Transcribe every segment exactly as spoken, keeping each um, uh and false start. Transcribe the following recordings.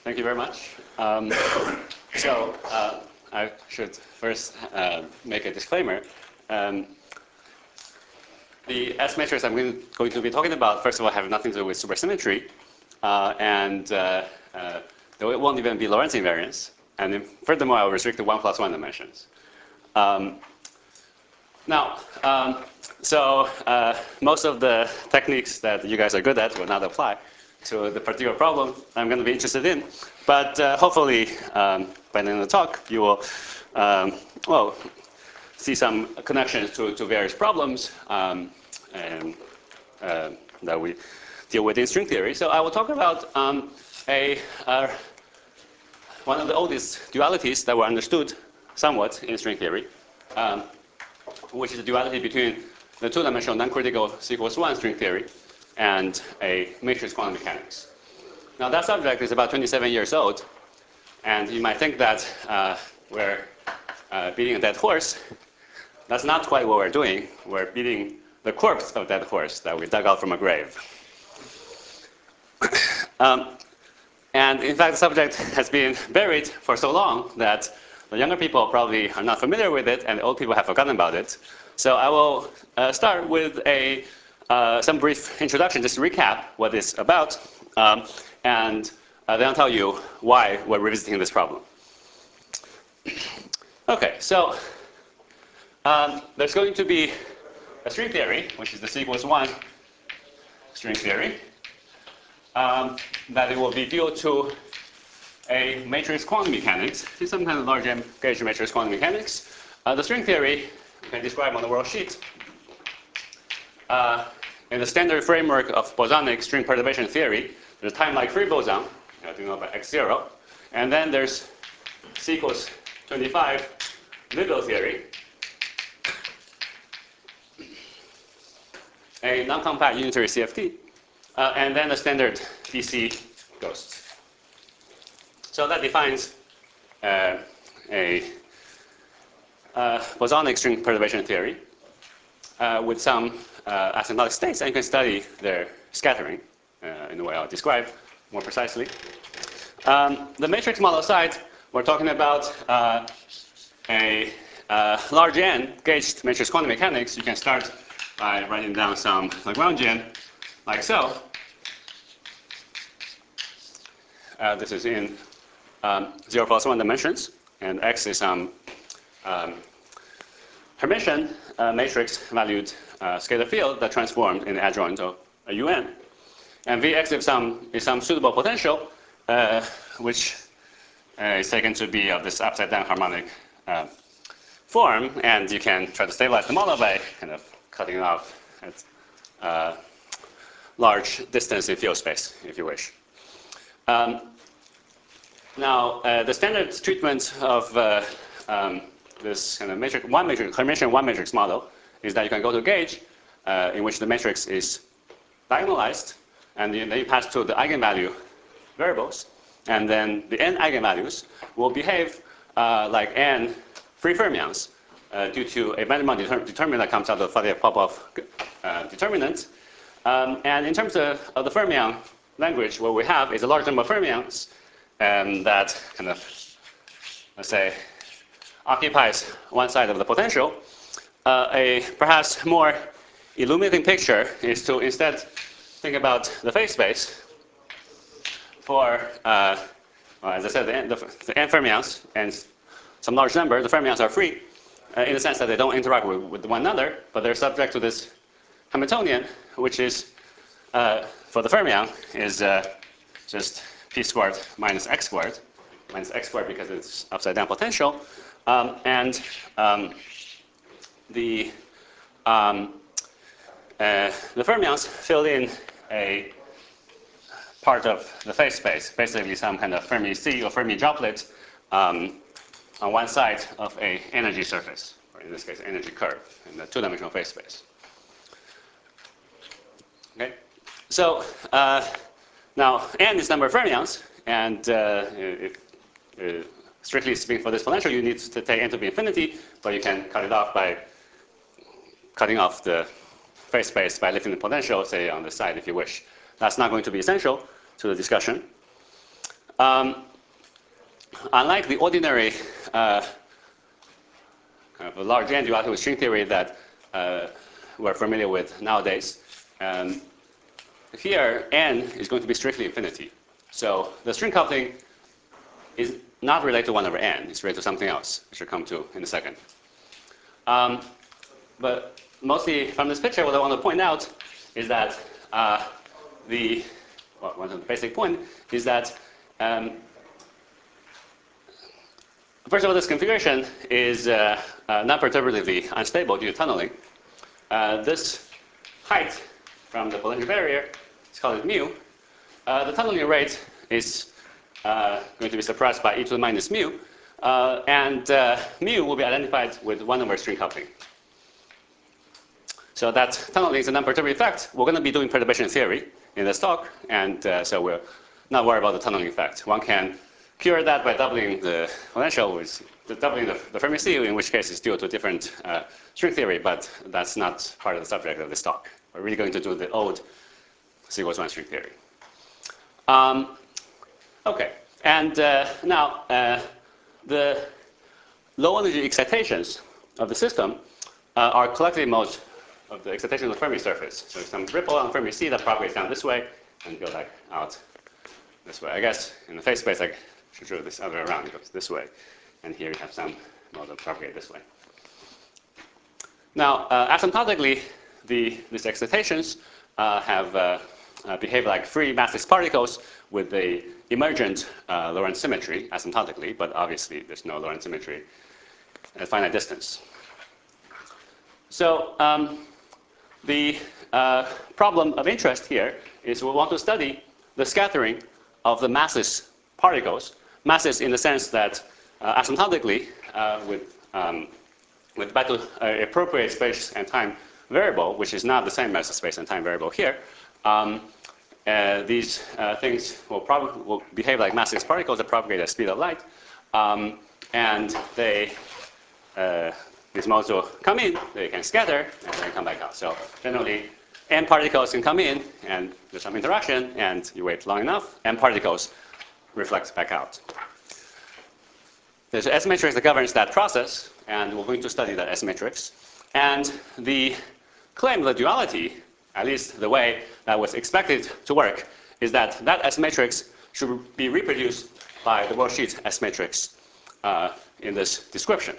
Thank you very much. Um, so uh, I should first uh, make a disclaimer. Um, the S matrix I'm going to be talking about, first of all, have nothing to do with supersymmetry. Uh, and uh, uh, it won't even be Lorentz invariance. And then furthermore, I will restrict to one plus one dimensions. Um, now, um, so uh, most of the techniques that you guys are good at will not apply to the particular problem I'm going to be interested in. But uh, hopefully, um, by the end of the talk, you will um, well, see some connections to, to various problems um, and, uh, that we deal with in string theory. So I will talk about um, a, uh, one of the oldest dualities that were understood somewhat in string theory, um, which is the duality between the two-dimensional non-critical C equals one string theory and a matrix quantum mechanics. Now that subject is about twenty-seven years old, and you might think that uh, we're uh, beating a dead horse. That's not quite what we're doing. We're beating the corpse of that horse that we dug out from a grave. um, and in fact, the subject has been buried for so long that the younger people probably are not familiar with it, and the old people have forgotten about it. So I will uh, start with a, uh, some brief introduction, just to recap what it's about, um, and uh, then I'll tell you why we're revisiting this problem. OK, so um, there's going to be a string theory, which is the C equals one string theory, um, that it will be due to a matrix quantum mechanics, some kind of large M gauge matrix quantum mechanics. Uh, the string theory we can describe on the world sheet uh, in the standard framework of bosonic string perturbation theory. There's a time-like free boson, I do know about x zero, and then there's C equals twenty-five Libel theory, a non-compact unitary C F T, uh, and then a standard D C ghost. So that defines uh, a uh, bosonic string perturbation theory uh, with some uh, asymptotic states, and you can study their scattering uh, in the way I'll describe more precisely. Um, the matrix model side, we're talking about uh, a uh, large N gauged matrix quantum mechanics. You can start by writing down some Lagrangian like so. Uh, this is in um, zero plus one dimensions, and X is some um, Hermitian uh, matrix valued uh, scalar field that transformed in the adjoint of a U N. And Vx is some, is some suitable potential, uh, which uh, is taken to be of this upside down harmonic uh, form, and you can try to stabilize the model by kind of cutting it off at uh, large distance in field space, if you wish. Um, now, uh, the standard treatment of uh, um, this kind of matrix, one matrix, Hermitian one matrix model is that you can go to a gauge uh, in which the matrix is diagonalized, and then you pass to the eigenvalue variables, and then the n eigenvalues will behave uh, like n free fermions uh, due to a Vandermonde deter determinant that comes out of the Faddeev-Popov uh, determinant. Um, and in terms of, of the fermion language, what we have is a large number of fermions um, that kind of, let's say, occupies one side of the potential. Uh, a perhaps more illuminating picture is to instead think about the phase space for, uh, well, as I said, the n, the, the n fermions and some large number. The fermions are free uh, in the sense that they don't interact with, with one another, but they're subject to this Hamiltonian, which is, uh, for the fermion, is uh, just p squared minus x squared, minus x squared because it's upside down potential. Um, and um, the, um, uh, the fermions fill in a part of the phase space, basically some kind of Fermi sea or Fermi droplet um, on one side of a energy surface, or in this case, energy curve in the two-dimensional phase space. Okay, so uh, now n is number of fermions, and uh, if, uh, strictly speaking, for this potential, you need to take n to be infinity, but you can cut it off by cutting off the phase space by lifting the potential, say, on the side if you wish. That's not going to be essential to the discussion. um, unlike the ordinary uh, kind of a large n duality with string theory that uh, we're familiar with nowadays, um, here n is going to be strictly infinity. So the string coupling is not related to one over n. It's related to something else, which we'll come to in a second. Um, but mostly from this picture, what I want to point out is that uh, the well, one of the basic point is that um, first of all, this configuration is uh, uh, non-perturbatively unstable due to tunneling. Uh, this height from the potential barrier is called mu. Uh, the tunneling rate is uh, going to be suppressed by e to the minus mu, uh, and uh, mu will be identified with one over string coupling. So that tunneling is a non-perturbative effect. We're going to be doing perturbation theory in this talk, and uh, so we'll not worry about the tunneling effect. One can cure that by doubling the potential, with the doubling the, the Fermi sea, in which case it's due to a different uh, string theory, but that's not part of the subject of this talk. We're really going to do the old C equals one string theory. Um, okay, and uh, now uh, the low energy excitations of the system uh, are collective modes of the excitation of the Fermi surface. So some ripple on Fermi sea that propagates down this way and go back out this way. I guess in the phase space I should draw this other way around. It goes this way, and here you have some mode that propagate this way. Now, uh, asymptotically, the, these excitations uh, have uh, uh, behave like free massless particles with the emergent uh, Lorentz symmetry asymptotically, but obviously there's no Lorentz symmetry at finite distance. So um, the uh, problem of interest here is we want to study the scattering of the massless particles, massless in the sense that uh, asymptotically uh, with, um, with back to uh, appropriate space and time variable, which is not the same as the space and time variable here, um, uh, these uh, things will, probably will behave like massless particles that propagate at the speed of light, um, and they uh, these modes will come in, they can scatter, and then come back out. So generally, m particles can come in, and there's some interaction, and you wait long enough, m particles reflect back out. There's an S matrix that governs that process, and we're going to study that S matrix. And the claim of the duality, at least the way that was expected to work, is that that S matrix should be reproduced by the worldsheet S matrix uh, in this description.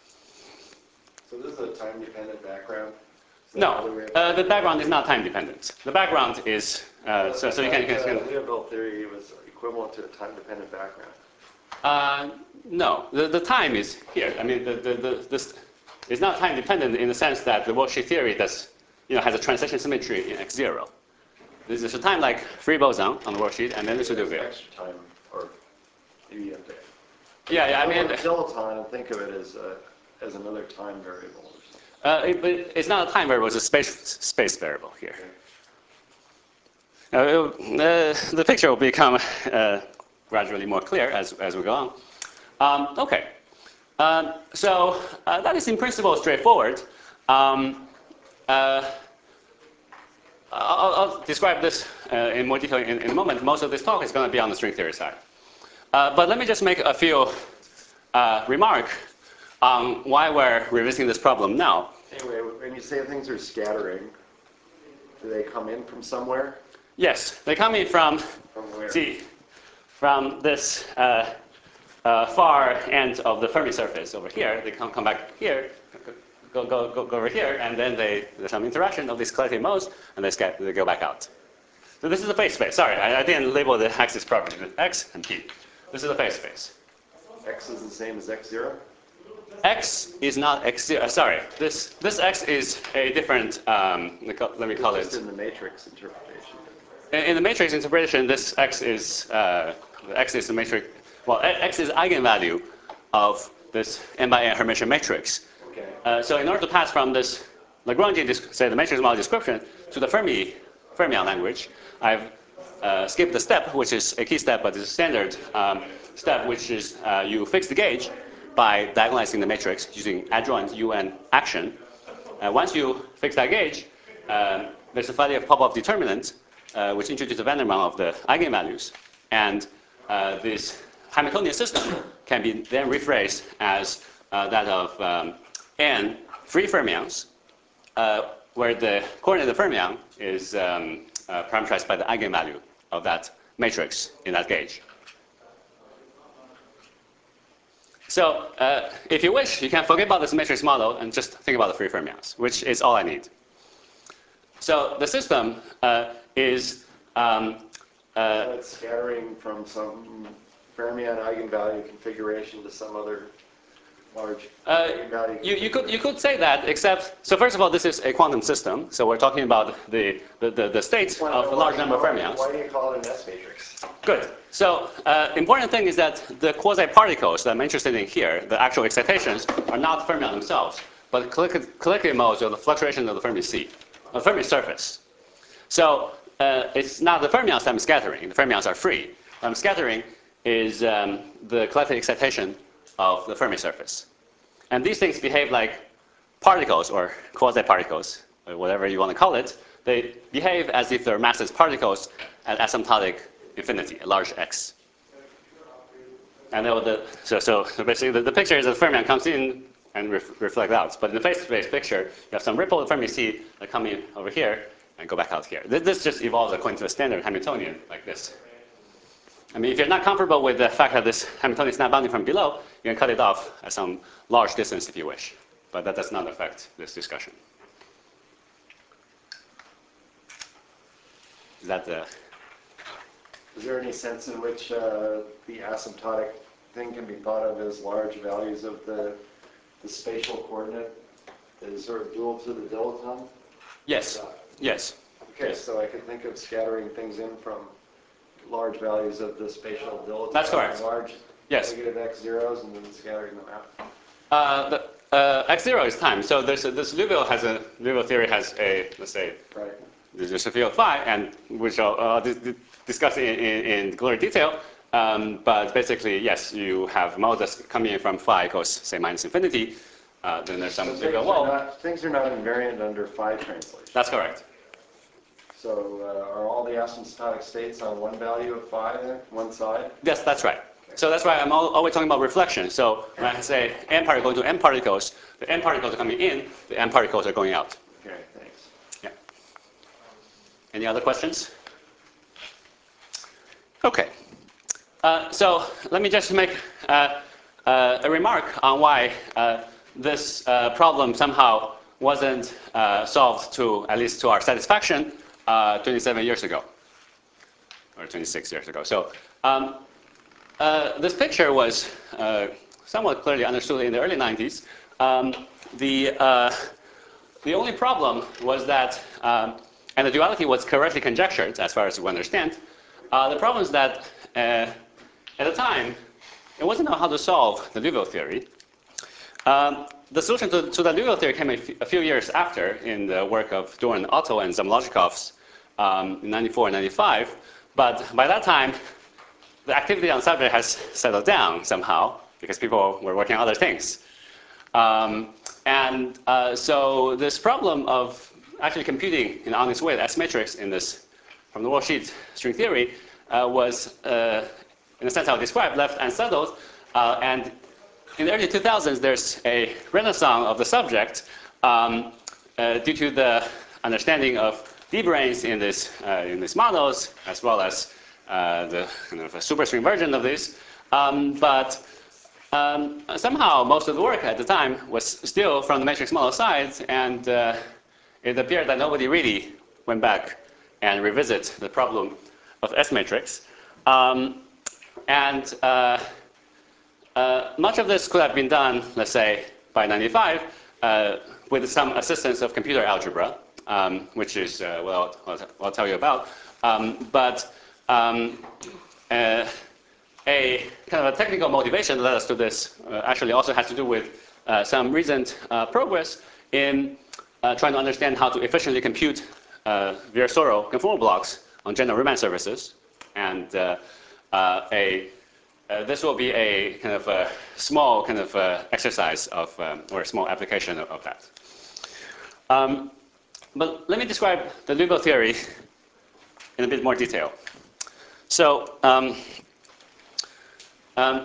So this is a time-dependent background? No, uh, the background is not time-dependent. The background is, uh, so, so you can... You can uh, Leonville theory was equivalent to a time-dependent background. Uh, no, the, the time is here. I mean, the, the, the, this is not time-dependent in the sense that the worldsheet theory does, you know, has a transition symmetry in x zero. This is a time like free boson on the worldsheet, and then this will do it. Extra time, or maybe you have to... Yeah, yeah, I mean... Dilettante, and think of it as, a, as another time variable. Uh, it, it, it's not a time variable, it's a space, space variable here. Uh, uh, the picture will become uh, gradually more clear as, as we go on. Um, okay, um, so uh, that is in principle straightforward. Um, uh, I'll, I'll describe this uh, in more detail in, in a moment. Most of this talk is going to be on the string theory side. Uh, but let me just make a few uh, remarks on why we're revisiting this problem now. Anyway, when you say things are scattering, do they come in from somewhere? Yes, they come in from, from where? see, from this uh, uh, far end of the Fermi surface over here. They come, come back here, go, go, go, go over here, and then they, there's some interaction of these collective modes, and they, scatter, they go back out. So this is a phase space. Sorry, I, I didn't label the axis properly. X and P. This is a phase space. X is the same as x zero? X is not x zero. Sorry, this this X is a different. Um, let me call it's it. In the matrix interpretation. In, in the matrix interpretation, this X is uh, X is the matrix. Well, X is eigenvalue of this n by n Hermitian matrix. Okay. Uh, so in order to pass from this Lagrangian, say the matrix model description, to the Fermi Fermion language, I've uh, skipped the step, which is a key step, but it's a standard um, step, which is uh, you fix the gauge by diagonalizing the matrix using adjoint U N action. Uh, once you fix that gauge, um, there's a value of Popov determinant, uh, which introduces a Vandermonde of the eigenvalues. And uh, this Hamiltonian system can be then rephrased as uh, that of um, n free fermions, uh, where the coordinate of the fermion is um, uh, parameterized by the eigenvalue of that matrix in that gauge. So uh, if you wish, you can forget about this matrix model and just think about the free fermions, which is all I need. So the system uh, is um, uh, So it's scattering from some fermion eigenvalue configuration to some other large uh, eigenvalue. you, you could you could say that, except so first of all, this is a quantum system, so we're talking about the the, the, the state of a large number of fermions. Why do you call it an S matrix? Good. So uh, important thing is that the quasi-particles that I'm interested in here, the actual excitations, are not fermions themselves, but collicular modes of the fluctuation of the Fermi sea, of the Fermi surface. So uh, it's not the fermions I'm scattering. The fermions are free. What I'm scattering is um, the collective excitation of the Fermi surface. And these things behave like particles or quasi-particles, or whatever you want to call it. They behave as if they're massless particles at asymptotic infinity, a large x. And the, so, so basically the, the picture is that the fermion comes in and ref, reflect out. But in the phase-to-phase picture, you have some ripple of Fermi sea that come in over here and go back out here. This, this just evolves according to a standard Hamiltonian like this. I mean, if you're not comfortable with the fact that this Hamiltonian is not bounding from below, you can cut it off at some large distance if you wish. But that does not affect this discussion. Is that the... Is there any sense in which uh, the asymptotic thing can be thought of as large values of the, the spatial coordinate that is sort of dual to the dilaton? Yes. Uh, yes. Okay, yes. so I could think of scattering things in from large values of the spatial dilaton. That's correct. Large yes. negative x zeros and then scattering them out. Uh, the, uh, x zero is time. So there's a, this Liouville has a Liouville theory has a let's say right. there's a field phi, and which I'll uh, discuss in, in, in greater detail. Um, but basically, yes, you have modes that's coming in from phi equals say minus infinity. Uh, then there's some things, Liouville wall. are not, things are not invariant under phi translation. That's correct. So uh, are all the asymptotic states on one value of phi then, one side? Yes, that's right. So that's why I'm always talking about reflection. So when I say n particle to n particles, the n particles are coming in, the n particles are going out. Okay, thanks. Yeah. Any other questions? Okay. Uh, so let me just make uh, uh, a remark on why uh, this uh, problem somehow wasn't uh, solved to, at least to our satisfaction, uh, twenty-seven years ago, or twenty-six years ago. So. Um, Uh, this picture was uh, somewhat clearly understood in the early nineties. Um, the, uh, the only problem was that, um, and the duality was correctly conjectured as far as we understand. Uh, the problem is that uh, at the time, it wasn't known how to solve the Liouville theory. Um, the solution to, to the Liouville theory came a, a few years after in the work of Doran Otto and Zamolodchikov's um, in ninety-four and ninety-five. But by that time, the activity on the subject has settled down somehow because people were working on other things. Um, and uh, so this problem of actually computing in an honest way the S matrix in this from the worldsheet string theory uh, was, uh, in the sense I described, left unsettled. Uh, and in the early two thousands, there's a renaissance of the subject um, uh, due to the understanding of D-branes in, this, uh, in these models, as well as Uh, the kind of a superstring version of this, um, but um, somehow most of the work at the time was still from the matrix model side, and uh, it appeared that nobody really went back and revisit the problem of S matrix. Um, and uh, uh, much of this could have been done, let's say, by ninety-five, uh, with some assistance of computer algebra, um, which is uh, what I'll, I'll, I'll tell you about. Um, but Um, uh, a kind of a technical motivation that led us to this uh, actually also has to do with uh, some recent uh, progress in uh, trying to understand how to efficiently compute uh, Virasoro conformal blocks on general Riemann surfaces. And uh, uh, a, uh, this will be a kind of a small kind of uh, exercise of, um, or a small application of, of that. Um, but let me describe the Liouville theory in a bit more detail. So um, Um,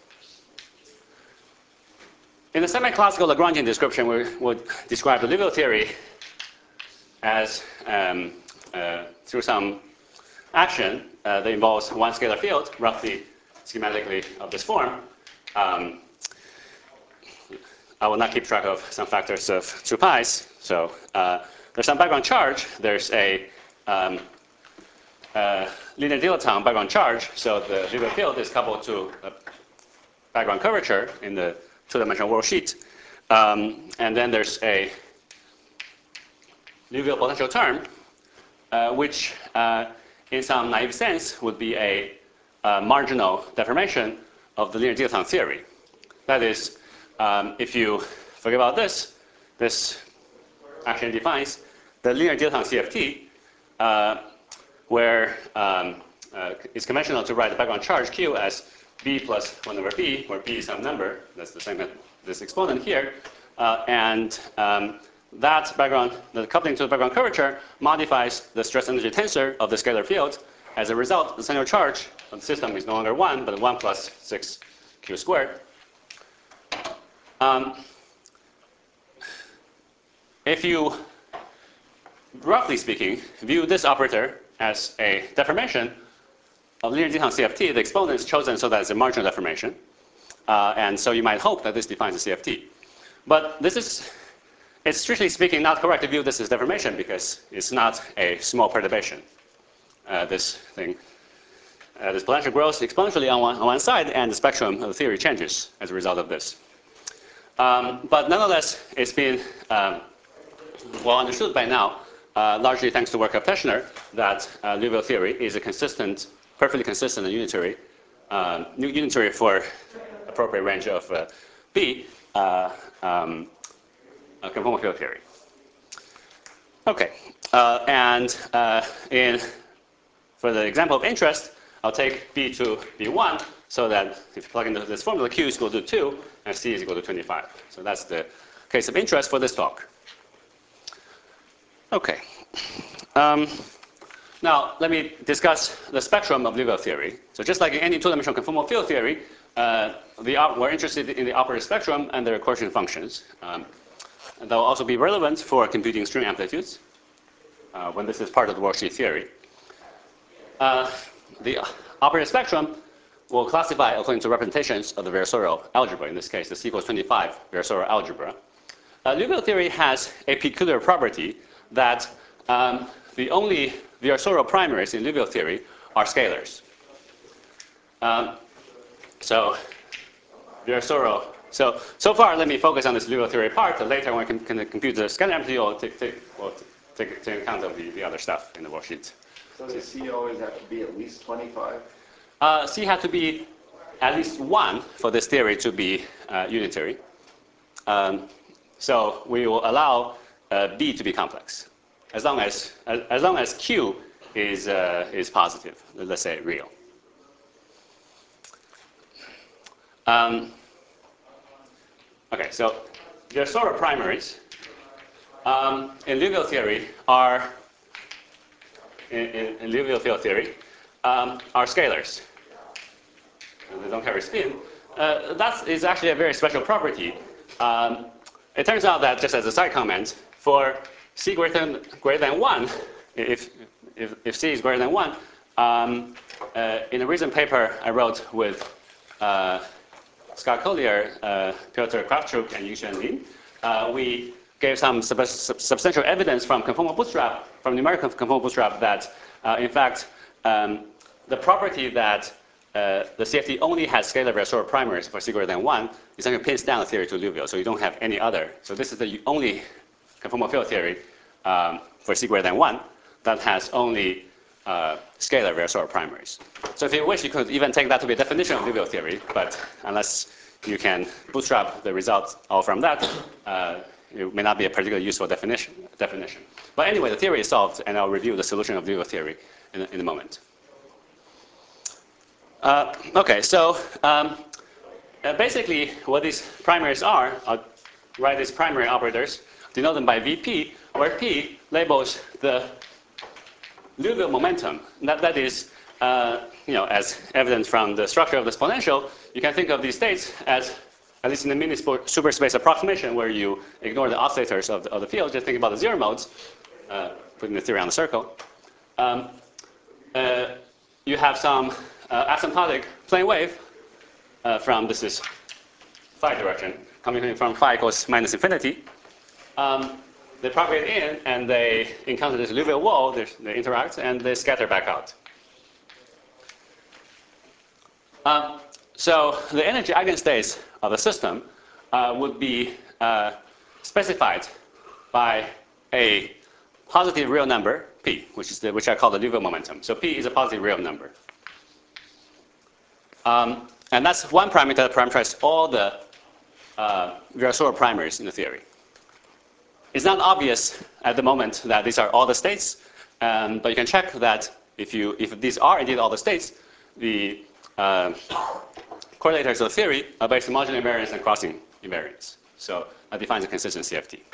in the semi-classical Lagrangian description, we would describe the Liouville theory as um, uh, through some action uh, that involves one scalar field, roughly schematically of this form. Um, I will not keep track of some factors of two pi's. So uh, there's some background charge. There's a um, uh, linear dilaton background charge. So the Liouville field is coupled to a background curvature in the two-dimensional worldsheet. Um, and then there's a Liouville potential term, uh, which uh, in some naive sense would be a uh, marginal deformation of the linear dilaton theory. That is, um, if you forget about this, this actually defines the linear dilaton C F T, uh, where um, uh, it's conventional to write the background charge Q as B plus one over B, where B is some number. That's the same as this exponent here. Uh, and um, that background, the coupling to the background curvature modifies the stress energy tensor of the scalar field. As a result, the central charge of the system is no longer one, but one plus six Q squared. Um, if you, roughly speaking, view this operator as a deformation of linear dilaton C F T, the exponent is chosen so that it's a marginal deformation. Uh, and so you might hope that this defines the C F T. But this is, it's strictly speaking not correct to view this as deformation because it's not a small perturbation. Uh, this thing, uh, this potential grows exponentially on one, on one side, and the spectrum of the theory changes as a result of this. Um, but nonetheless, it's been um, well understood by now, uh, largely thanks to work of Teschner, that uh, Liouville theory is a consistent, perfectly consistent and unitary, uh, unitary for appropriate range of uh, B, uh, um, a conformal field theory. Okay, uh, and uh, in for the example of interest, I'll take B to be one, so that if you plug into this formula, Q is equal to two, and C is equal to twenty-five. So that's the case of interest for this talk. Okay. Um, now, let me discuss the spectrum of Liouville theory. So just like in any two-dimensional conformal field theory, uh, the, we're interested in the operator spectrum and their coordinate functions. Um, and they'll also be relevant for computing string amplitudes uh, when this is part of the worldsheet theory. Uh, the operator spectrum will classify according to representations of the Virasoro algebra, in this case, the C equals twenty-five Virasoro algebra. Uh, Liouville theory has a peculiar property that um, the only Virasoro primaries in Liouville theory are scalars. Um, so Virasoro. So so far, let me focus on this Liouville theory part. Later, when I can, can compute the scalar amplitude, I'll take, take, we'll take, take account of the, the other stuff in the worksheet. So does C always have to be at least twenty-five? Uh, C had to be at least one for this theory to be uh, unitary. Um, so we will allow uh, B to be complex, as long as as, as long as Q is uh, is positive. Let's say real. Um, okay, so Virasoro primaries um, in Liouville theory are in, in, in Liouville field theory um, are scalars. They don't carry spin. Uh, that is actually a very special property. Um, it turns out that, just as a side comment, for C greater than, greater than one, if, if, if C is greater than one, um, uh, in a recent paper I wrote with uh, Scott Collier, uh, Piotr Krawczuk, and Yushen Lin, uh, we gave some sub sub substantial evidence from conformal bootstrap, from numerical conformal bootstrap, that uh, in fact um, the property that uh, the C F T only has scalar Virasoro primaries for C greater than one essentially pins down the theory to Liouville, so you don't have any other. So this is the only conformal field theory um, for C greater than one that has only uh, scalar Virasoro primaries. So if you wish, you could even take that to be a definition of Liouville theory, but unless you can bootstrap the results all from that, uh, it may not be a particularly useful definition. definition. But anyway, the theory is solved, and I'll review the solution of Liouville theory in, in a moment. Uh, okay, so um, uh, basically what these primaries are, I'll write these primary operators, denote them by V P, where P labels the Liouville momentum. That, that is uh, you know, as evident from the structure of this potential, you can think of these states as, at least in the mini superspace approximation, where you ignore the oscillators of the, of the field, just think about the zero modes, uh, putting the theory on the circle. Um, uh, you have some uh, asymptotic plane wave uh, from, this is phi direction, coming from phi equals minus infinity. Um, they propagate in, and they encounter this Liouville wall, they, they interact, and they scatter back out. Um, so the energy eigenstates of the system uh, would be uh, specified by a positive real number, p, which is the, which I call the Liouville momentum. So p is a positive real number. Um, and that's one parameter that parameterizes all the uh, Virasoro primers in the theory. It's not obvious at the moment that these are all the states, um, but you can check that if, you, if these are indeed all the states, the uh, correlators of the theory are based on marginal invariance and crossing invariance. So that defines a consistent C F T.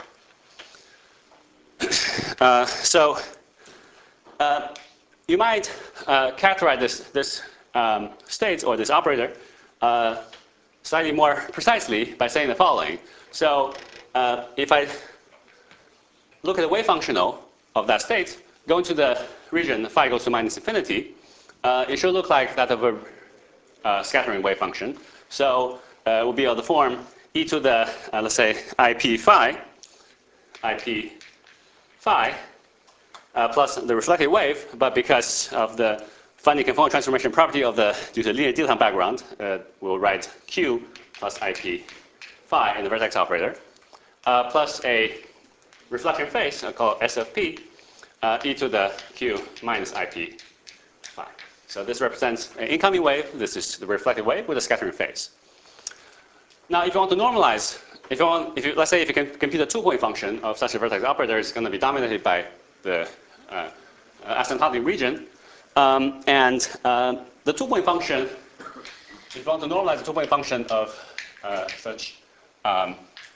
Uh, so uh, you might uh, characterize this, this um, state or this operator uh, slightly more precisely by saying the following. So uh, if I look at the wave functional of that state, go into the region phi goes to minus infinity, uh, it should look like that of a uh, scattering wave function. So uh, it will be of the form e to the, uh, let's say, ip phi, ip phi, uh, plus the reflected wave, but because of the finely conformal transformation property of the, due to linear dilettante background, uh, we'll write q plus ip phi in the vertex operator, uh, plus a reflection phase uh, called S of p, uh, e to the q minus ip phi. So this represents an incoming wave. This is the reflected wave with a scattering phase. Now, if you want to normalize, if you want, if you, let's say if you can compute a two-point function of such a vertex operator, it's going to be dominated by the uh, uh, asymptotic region. Um, and uh, the two-point function, if you want to normalize the two-point function of uh, such um,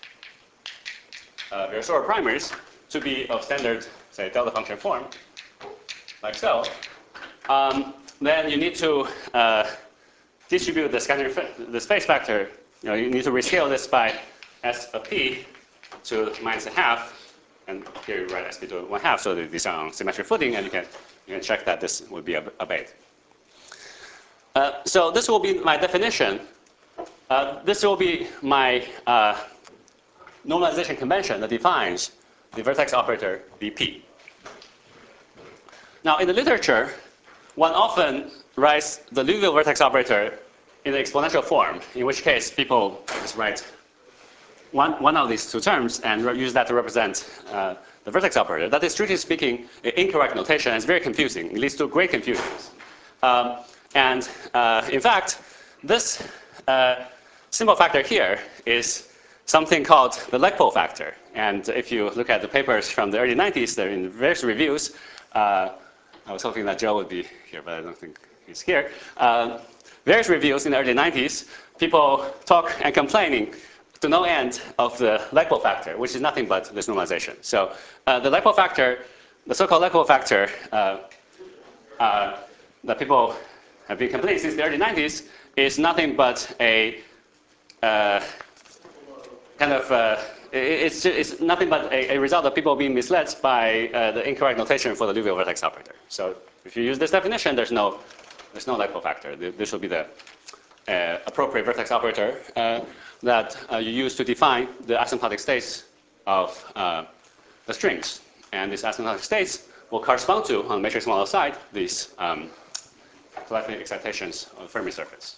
uh, Virasoro primers to be of standard, say, delta function form, like so, um, then you need to uh, distribute the scattering, the space factor. You know, you need to rescale this by S of p to minus a half, and here you write S p to one half, so that these are on symmetric footing, and you can you can check that this would be obeyed. Uh, so this will be my definition. Uh, this will be my uh, normalization convention that defines the vertex operator V P. Now, in the literature, one often writes the Liouville vertex operator in the exponential form, in which case people just write one, one of these two terms and use that to represent uh, the vertex operator. That is, strictly speaking, an incorrect notation, and it's very confusing. It leads to great confusion. Um, and uh, in fact, this uh, symbol factor here is something called the Legpol factor. And if you look at the papers from the early nineties, they're in various reviews. Uh, I was hoping that Joe would be here, but I don't think he's here. Um, various reviews in the early nineties, people talk and complaining to no end of the Legpol factor, which is nothing but this normalization. So uh, the Legpol factor, the so-called Legpol factor uh, uh, that people have been complaining since the early nineties is nothing but a uh, kind of, uh, it's, it's nothing but a, a result of people being misled by uh, the incorrect notation for the Liouville vertex operator. So if you use this definition, there's no, there's no Legpol factor. This will be the uh, appropriate vertex operator uh, that uh, you use to define the asymptotic states of uh, the strings. And these asymptotic states will correspond to, on the matrix model side, these um, collective excitations of the Fermi surface.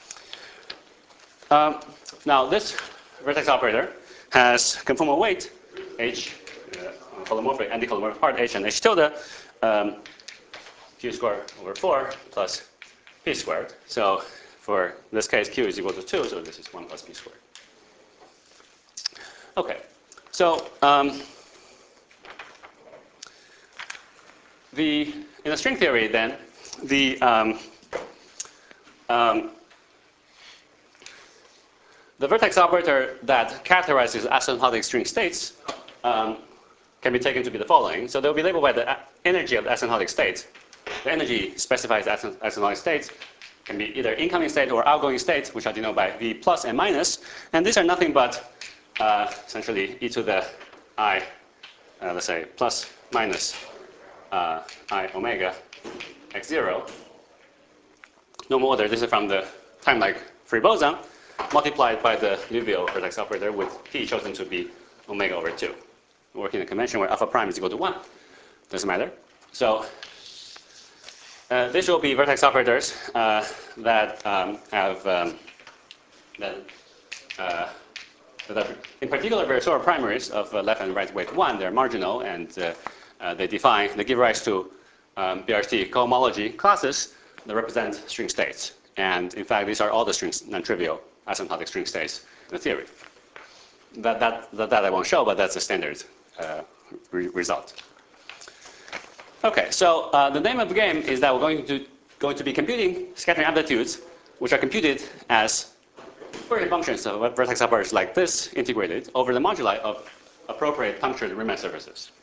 Um, now, this vertex operator has conformal weight, h, uh, holomorphic, anti-holomorphic part, h and h tilde, um, q squared over four plus p squared. So for this case, q is equal to two, so this is one plus p squared. Okay, so um, the in the string theory, then the um, um, the vertex operator that characterizes asymptotic string states um, can be taken to be the following. So they'll be labeled by the energy of the asymptotic state. the energy specified as asymptotic states can be either incoming state or outgoing state, which are denoted by V plus and minus. And these are nothing but uh, essentially e to the I, uh, let's say, plus minus uh, I omega x zero. Normal order, this is from the time-like free boson, multiplied by the Liouville vertex operator with p chosen to be omega over two. Working in a convention where alpha prime is equal to one. Doesn't matter. So uh, these will be vertex operators uh, that um, have um, that, uh, that are in particular Virasoro primaries of uh, left and right weight one. They're marginal, and uh, uh, they define, they give rise to um, B R T cohomology classes that represent string states. And in fact, these are all the strings, non-trivial asymptotic string states in the theory. That, that, that, that I won't show, but that's the standard uh, re result. Okay, so uh, the name of the game is that we're going to, going to be computing scattering amplitudes, which are computed as Fourier functions of vertex operators like this, integrated over the moduli of appropriate punctured Riemann surfaces.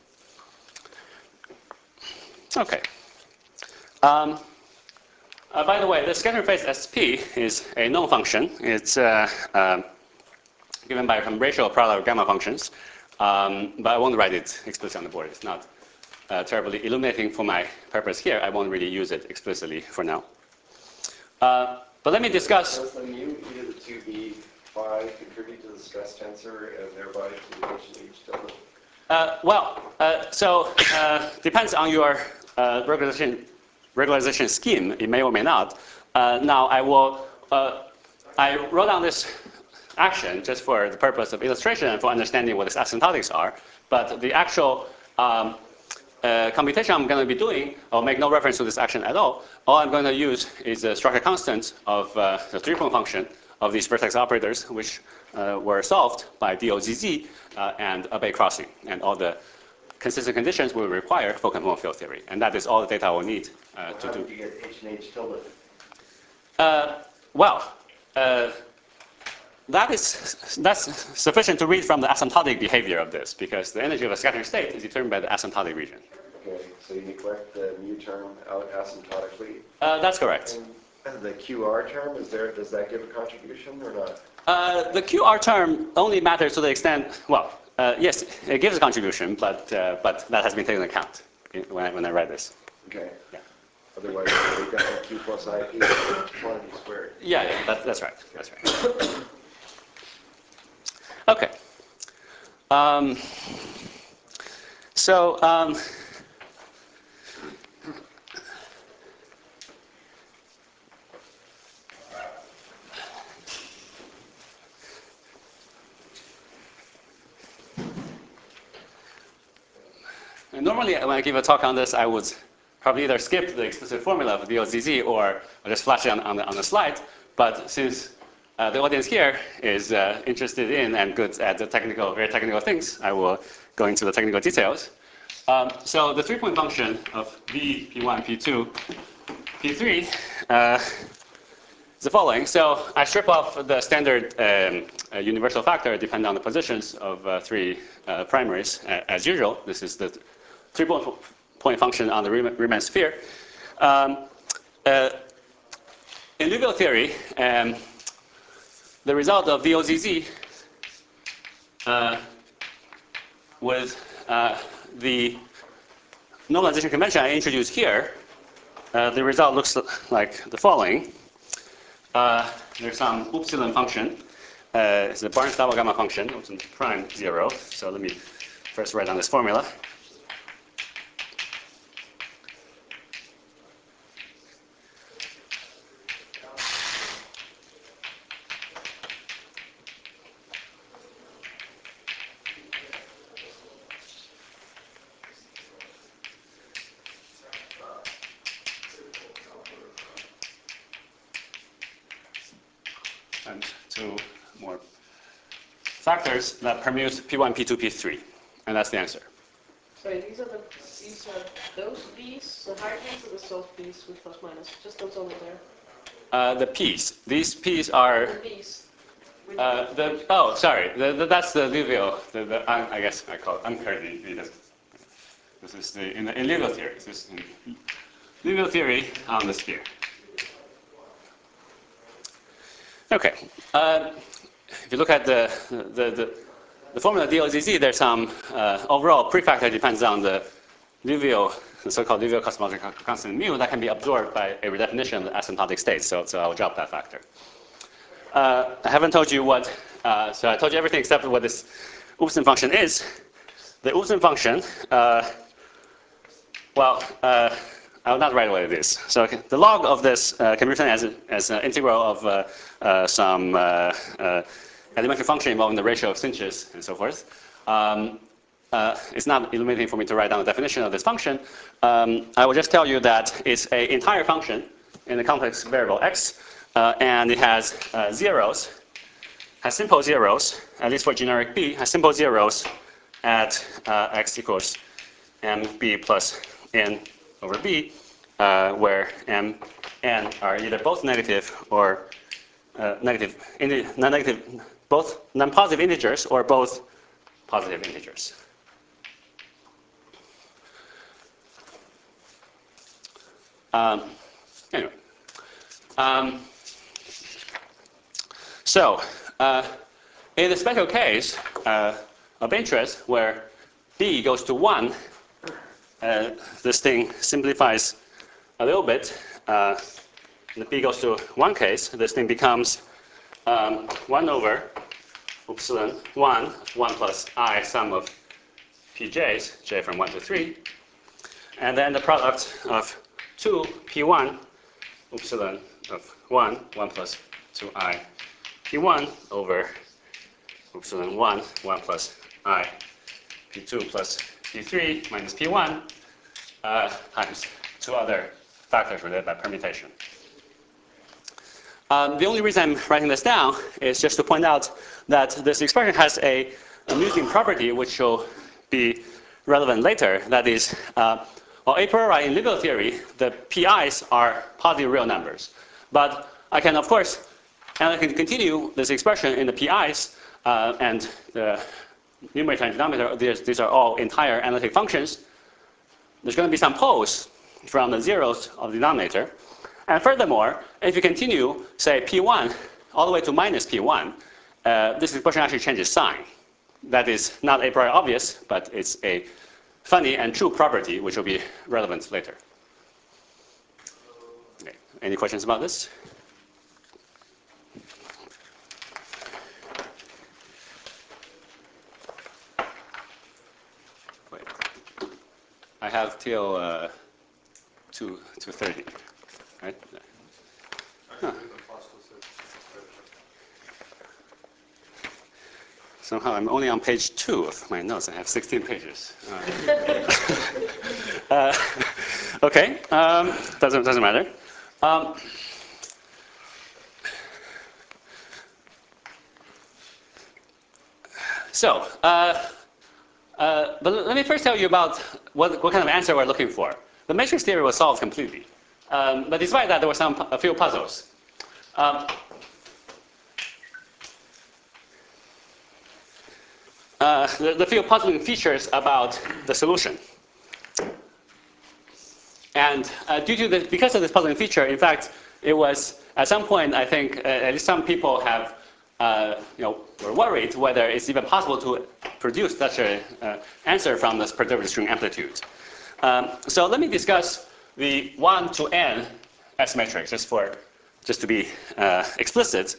Okay. Um, uh, by the way, the scattering phase S P is a known function. It's uh, uh, given by some ratio of parallel gamma functions, um, but I won't write it explicitly on the board. It's not uh, terribly illuminating for my purpose here. I won't really use it explicitly for now. Uh, but let me discuss. Does the mu e to the two b phi contribute to the stress tensor and thereby to the H and H tilde? Uh, well, uh, so uh, depends on your uh, regularization, regularization scheme. It may or may not. Uh, now I will. Uh, I wrote down this action just for the purpose of illustration and for understanding what these asymptotics are. But the actual um, uh, computation I'm going to be doing, I'll make no reference to this action at all. All I'm going to use is the structure constant of uh, the three-point function of these vertex operators, which uh, were solved by D O Z Z uh, and Abbe crossing, and all the consistent conditions will require for component field theory. And that is all the data I will need uh, to How do. did you get H and H tilde? Uh, well, uh, that is that's sufficient to read from the asymptotic behavior of this, because the energy of a scattering state is determined by the asymptotic region. Okay, so you neglect the mu term out asymptotically. Uh, that's correct. And the Q R term, is there? Does that give a contribution or not? Uh, the Q R term only matters to the extent, well, uh, yes, it gives a contribution, but uh, but that has been taken into account when I, when I read this. Okay. Yeah. Otherwise, we've got the Q plus I P quantity squared. Yeah, yeah, that, that's right. That's right. Okay. Um, so. Um, And normally, when I give a talk on this, I would probably either skip the explicit formula of D O Z Z or just flash it on, on, the, on the slide. But since uh, the audience here is uh, interested in and good at the technical, very technical things, I will go into the technical details. Um, so the three-point function of V, P one, P two, P three uh, is the following. So I strip off the standard um, uh, universal factor depending on the positions of uh, three uh, primaries uh, as usual. This is the three-point point function on the Riemann sphere. Um, uh, in Liouville theory, um, the result of D O Z Z uh, with uh, the normalization convention I introduced here, uh, the result looks like the following. Uh, there's some upsilon function. Uh, it's a Barnes double gamma function, upsilon prime zero. So let me first write down this formula. And two more factors that permute P one, P two, P three. And that's the answer. Sorry, these are the these are those P's, the hard ones, or the soft P's with plus minus? Just those over there. Uh, the P's. These P's are. The P's. Uh, the oh, sorry. The, the, that's the Liouville. The, the, I, I guess I call it uncurved because this is the in the in Liouville theory. This is in Liouville theory on the sphere. Okay. Uh, if you look at the, the, the, the formula D L Z Z, there's some uh, overall prefactor depends on the Liouville, the so-called Liouville cosmological constant mu that can be absorbed by a redefinition of the asymptotic state. So, so I'll drop that factor. Uh, I haven't told you what, uh, so I told you everything except what this Wolfson function is. The Wolfson function, uh, well, uh, I will not write what it is. So okay, the log of this uh, can be written as, as an integral of uh, uh, some uh, uh, elementary function involving the ratio of cinches and so forth. Um, uh, it's not illuminating for me to write down the definition of this function. Um, I will just tell you that it's an entire function in the complex variable x, uh, and it has uh, zeros, has simple zeros, at least for generic B, has simple zeros at uh, x equals mb plus n over b, uh, where m, n are either both negative or uh, negative, non-negative, both non-positive integers or both positive integers. Um, anyway, um, so uh, in the special case uh, of interest where b goes to one, uh, this thing simplifies a little bit. Uh, in the b goes to one case, this thing becomes um, one over epsilon one, one plus I sum of pj's, j from one to three, and then the product of two p one epsilon of one, one plus two I p one over epsilon one, one plus I p two plus p three minus p one uh, times two other factors related by permutation. Um, the only reason I'm writing this down is just to point out that this expression has a amusing property which will be relevant later. That is, uh, well, a priori in Liouville theory, the P I's are positive real numbers. But I can, of course, and I can continue this expression in the P I's uh, and the numerator and denominator. These, these are all entire analytic functions. There's going to be some poles from the zeros of the denominator. And furthermore, if you continue, say, p one all the way to minus p one, uh, this expression actually changes sign. That is not a priori obvious, but it's a funny and true property which will be relevant later. Okay. Any questions about this? Wait. I have till uh, two two thirty, right? Huh. Somehow I'm only on page two of my notes. I have sixteen pages. Uh, uh, okay, um, doesn't doesn't matter. Um, so, uh, uh, but let me first tell you about what what kind of answer we're looking for. The matrix theory was solved completely, um, but despite that, there were some a few puzzles. Um, Uh, the, the few puzzling features about the solution. And uh, due to the, because of this puzzling feature, in fact, it was at some point, I think, uh, at least some people have, uh, you know, were worried whether it's even possible to produce such an uh, answer from this perturbative string amplitude. Um, so let me discuss the one to n S matrix, just for, just to be uh, explicit.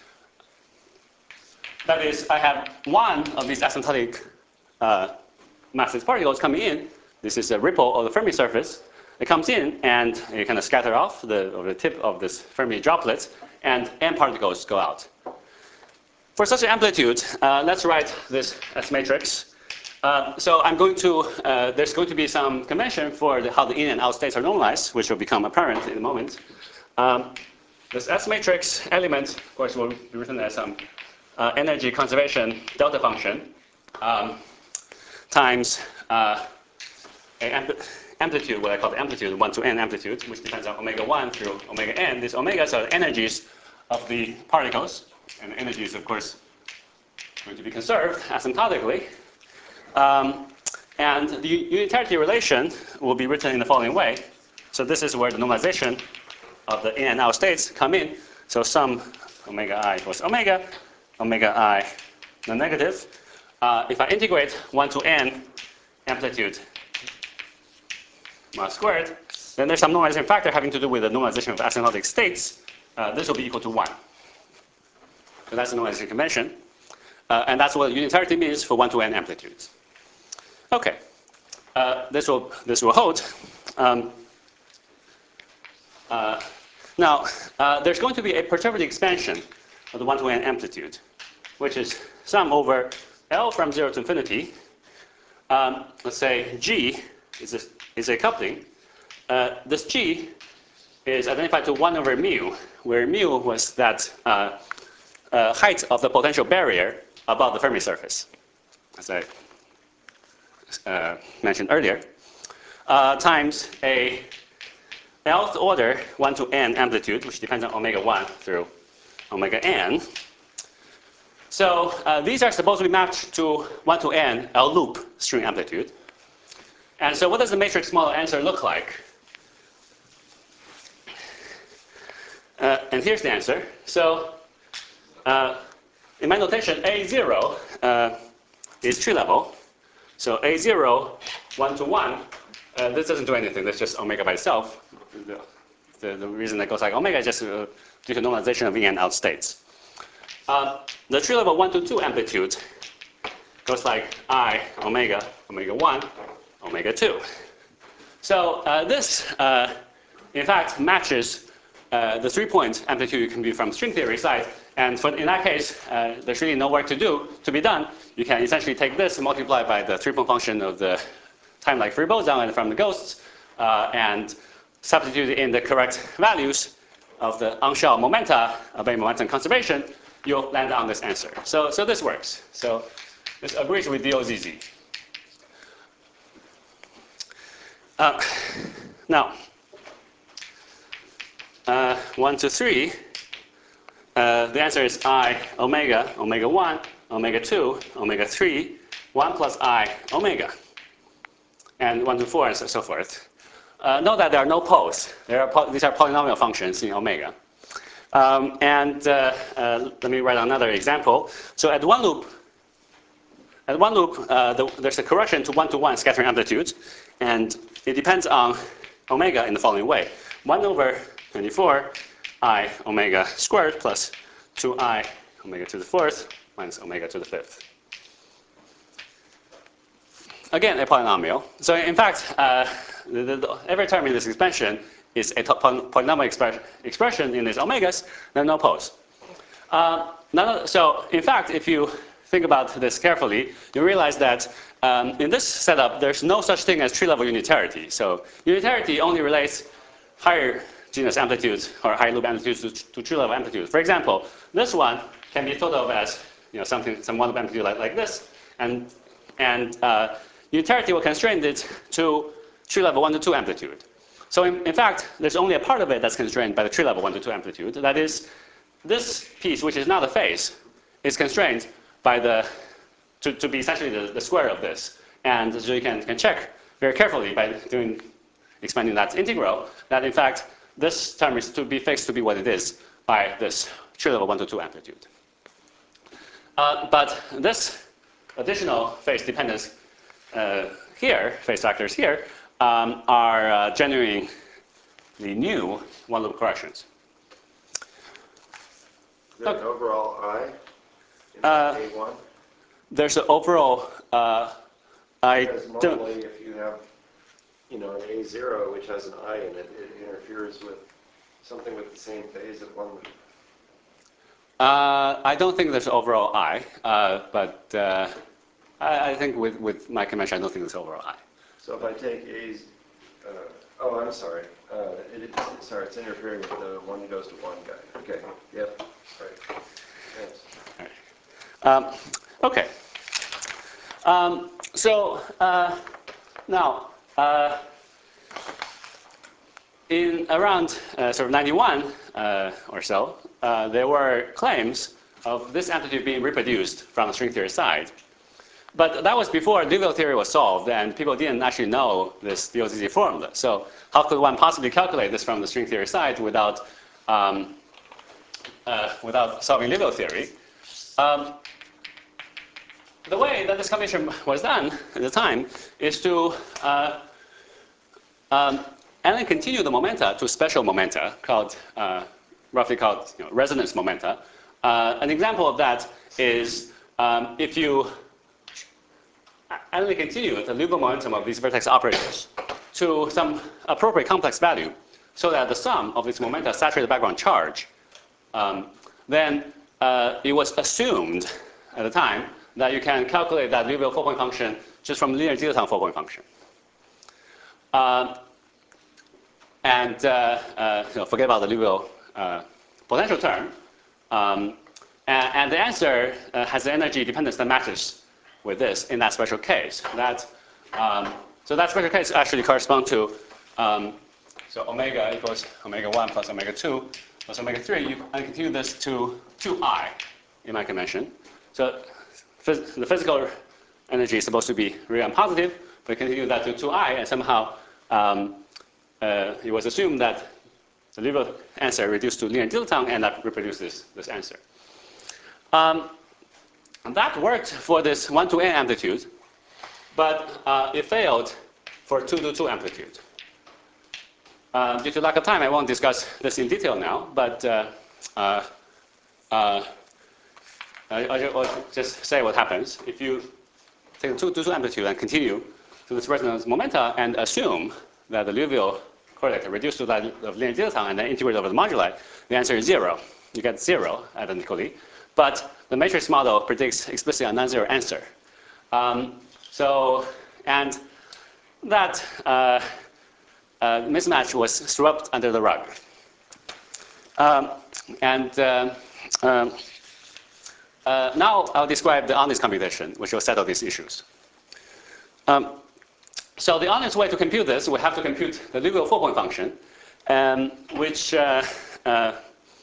That is, I have one of these asymptotic uh, massless particles coming in. This is a ripple of the Fermi surface. It comes in and it kind of scatter off the, over the tip of this Fermi droplet, and n particles go out. For such an amplitude, uh, let's write this S matrix. Uh, so I'm going to, uh, there's going to be some convention for the, how the in and out states are normalized, which will become apparent in a moment. Um, this S matrix element, of course, will be written as some Uh, energy conservation delta function um, times uh, ampl amplitude, what I call the amplitude, one to n amplitude, which depends on omega one through omega n. These omegas are the energies of the particles, and the energies, of course, going to be conserved asymptotically. Um, and the unitarity relation will be written in the following way. So this is where the normalization of the in and out states come in. So sum omega I equals omega, omega I non-negative. Uh, if I integrate one to n amplitude mod squared, then there's some normalization factor having to do with the normalization of asymptotic states. Uh, this will be equal to one. So that's the normalization convention. Uh, and that's what unitarity means for one to n amplitudes. Okay. Uh, this will this will hold. Um, uh, now, uh, there's going to be a perturbative expansion of the one to n amplitude, which is sum over L from zero to infinity. Um, let's say G is a, is a coupling. Uh, this G is identified to one over mu, where mu was that uh, uh, height of the potential barrier above the Fermi surface, as I uh, mentioned earlier, uh, times a nth order one to n amplitude, which depends on omega one through omega n. So uh, these are supposed to be mapped to one to n L loop string amplitude. And so what does the matrix model answer look like? Uh, and here's the answer. So uh, in my notation, A zero uh, is tree level. So A zero, one to one, uh, this doesn't do anything. That's just omega by itself. The, the, the reason that goes like omega is just uh, due to normalization of in and out states. Uh, the tree level one to two amplitude goes like I omega, omega one, omega two. So uh, this, uh, in fact, matches uh, the three-point amplitude can be from string theory side. And for, in that case, uh, there's really no work to do to be done. You can essentially take this and multiply by the three-point function of the time-like free boson and from the ghosts, uh, and substitute in the correct values of the on-shell momenta of a momentum conservation, you'll land on this answer. So, so this works. So this agrees with D O Z Z. Uh, now, uh, one to three, uh, the answer is I omega, omega one, omega two, omega three, one plus I omega. And one to four and so, so forth. Uh, note that there are no poles. There are po these are polynomial functions in omega. Um, and uh, uh, let me write another example. So at one loop, at one loop, uh, the, there's a correction to one-to-one scattering amplitude, and it depends on omega in the following way: one over twenty-four I omega squared plus two I omega to the fourth minus omega to the fifth. Again, a polynomial. So in fact, uh, the, the, every term in this expansion is a polynomial expre expression in these omegas, there are no poles. Uh, none of, so in fact, if you think about this carefully, you realize that um, in this setup, there's no such thing as tree-level unitarity. So unitarity only relates higher genus amplitudes or higher loop amplitudes to, to tree-level amplitudes. For example, this one can be thought of as you know, something, some one-loop amplitude like, like this, and, and uh, unitarity will constrain it to tree level one to two amplitude. So in, in fact, there's only a part of it that's constrained by the tree level one to two amplitude. That is, this piece, which is not a phase, is constrained by the, to, to be essentially the, the square of this. And so you can, can check very carefully by doing, expanding that integral, that in fact, this term is to be fixed to be what it is by this tree level one to two amplitude. Uh, but this additional phase dependence uh, here, phase factors here, um, are uh, generating the new one-loop corrections. Is there an overall I in Uh, A one? There's an overall, uh, I Because don't, normally if you have, you know, an A zero which has an I in it, it interferes with something with the same phase at one loop. uh, I don't think there's overall I, uh, but uh, I, I think with, with my convention, I don't think there's overall I. So if I take A's, uh, oh, I'm sorry. Uh, it, it, sorry, it's interfering with the one goes to one guy. Okay, yep, right. Thanks. Um, okay. Um, so uh, now, uh, in around uh, sort of ninety-one uh, or so, uh, there were claims of this amplitude being reproduced from the string theory side. but that was before Liouville theory was solved, and people didn't actually know this D O Z Z formula. So how could one possibly calculate this from the string theory side without, um, uh, without solving Liouville theory? Um, the way that this calculation was done at the time is to uh, um, and then continue the momenta to special momenta called, uh, roughly called you know, resonance momenta. Uh, an example of that is um, if you only continue the Liouville momentum of these vertex operators to some appropriate complex value so that the sum of these momenta saturate the background charge, um, then uh, it was assumed at the time that you can calculate that Liouville four-point function just from linear dilettante four-point function. Uh, and uh, uh, you know, forget about the Liouville uh, potential term. Um, and, and the answer uh, has the energy dependence that matches with this in that special case. That, um, so that special case actually corresponds to, um, so omega equals omega one plus omega two plus omega three. You, I continue this to two i in my convention. So phys the physical energy is supposed to be real and positive, but continue that to two i, and somehow um, uh, it was assumed that the Liouville answer reduced to linear dilettante, and that reproduced this, this answer. Um, that worked for this one to n amplitude, but uh, it failed for two to two amplitude. Uh, due to lack of time, I won't discuss this in detail now, but uh, uh, uh, I'll just say what happens. If you take the two to two amplitude and continue to this resonance momenta and assume that the Liouville correlate reduced to that of linear dilettante and then integrate over the moduli, the answer is zero. You get zero identically. But the matrix model predicts explicitly a non-zero answer. Um, so, and that uh, uh, mismatch was swept under the rug. Um, and uh, um, uh, now I'll describe the honest computation, which will settle these issues. Um, so the honest way to compute this, we have to compute the Liouville four-point function, um, which uh, uh,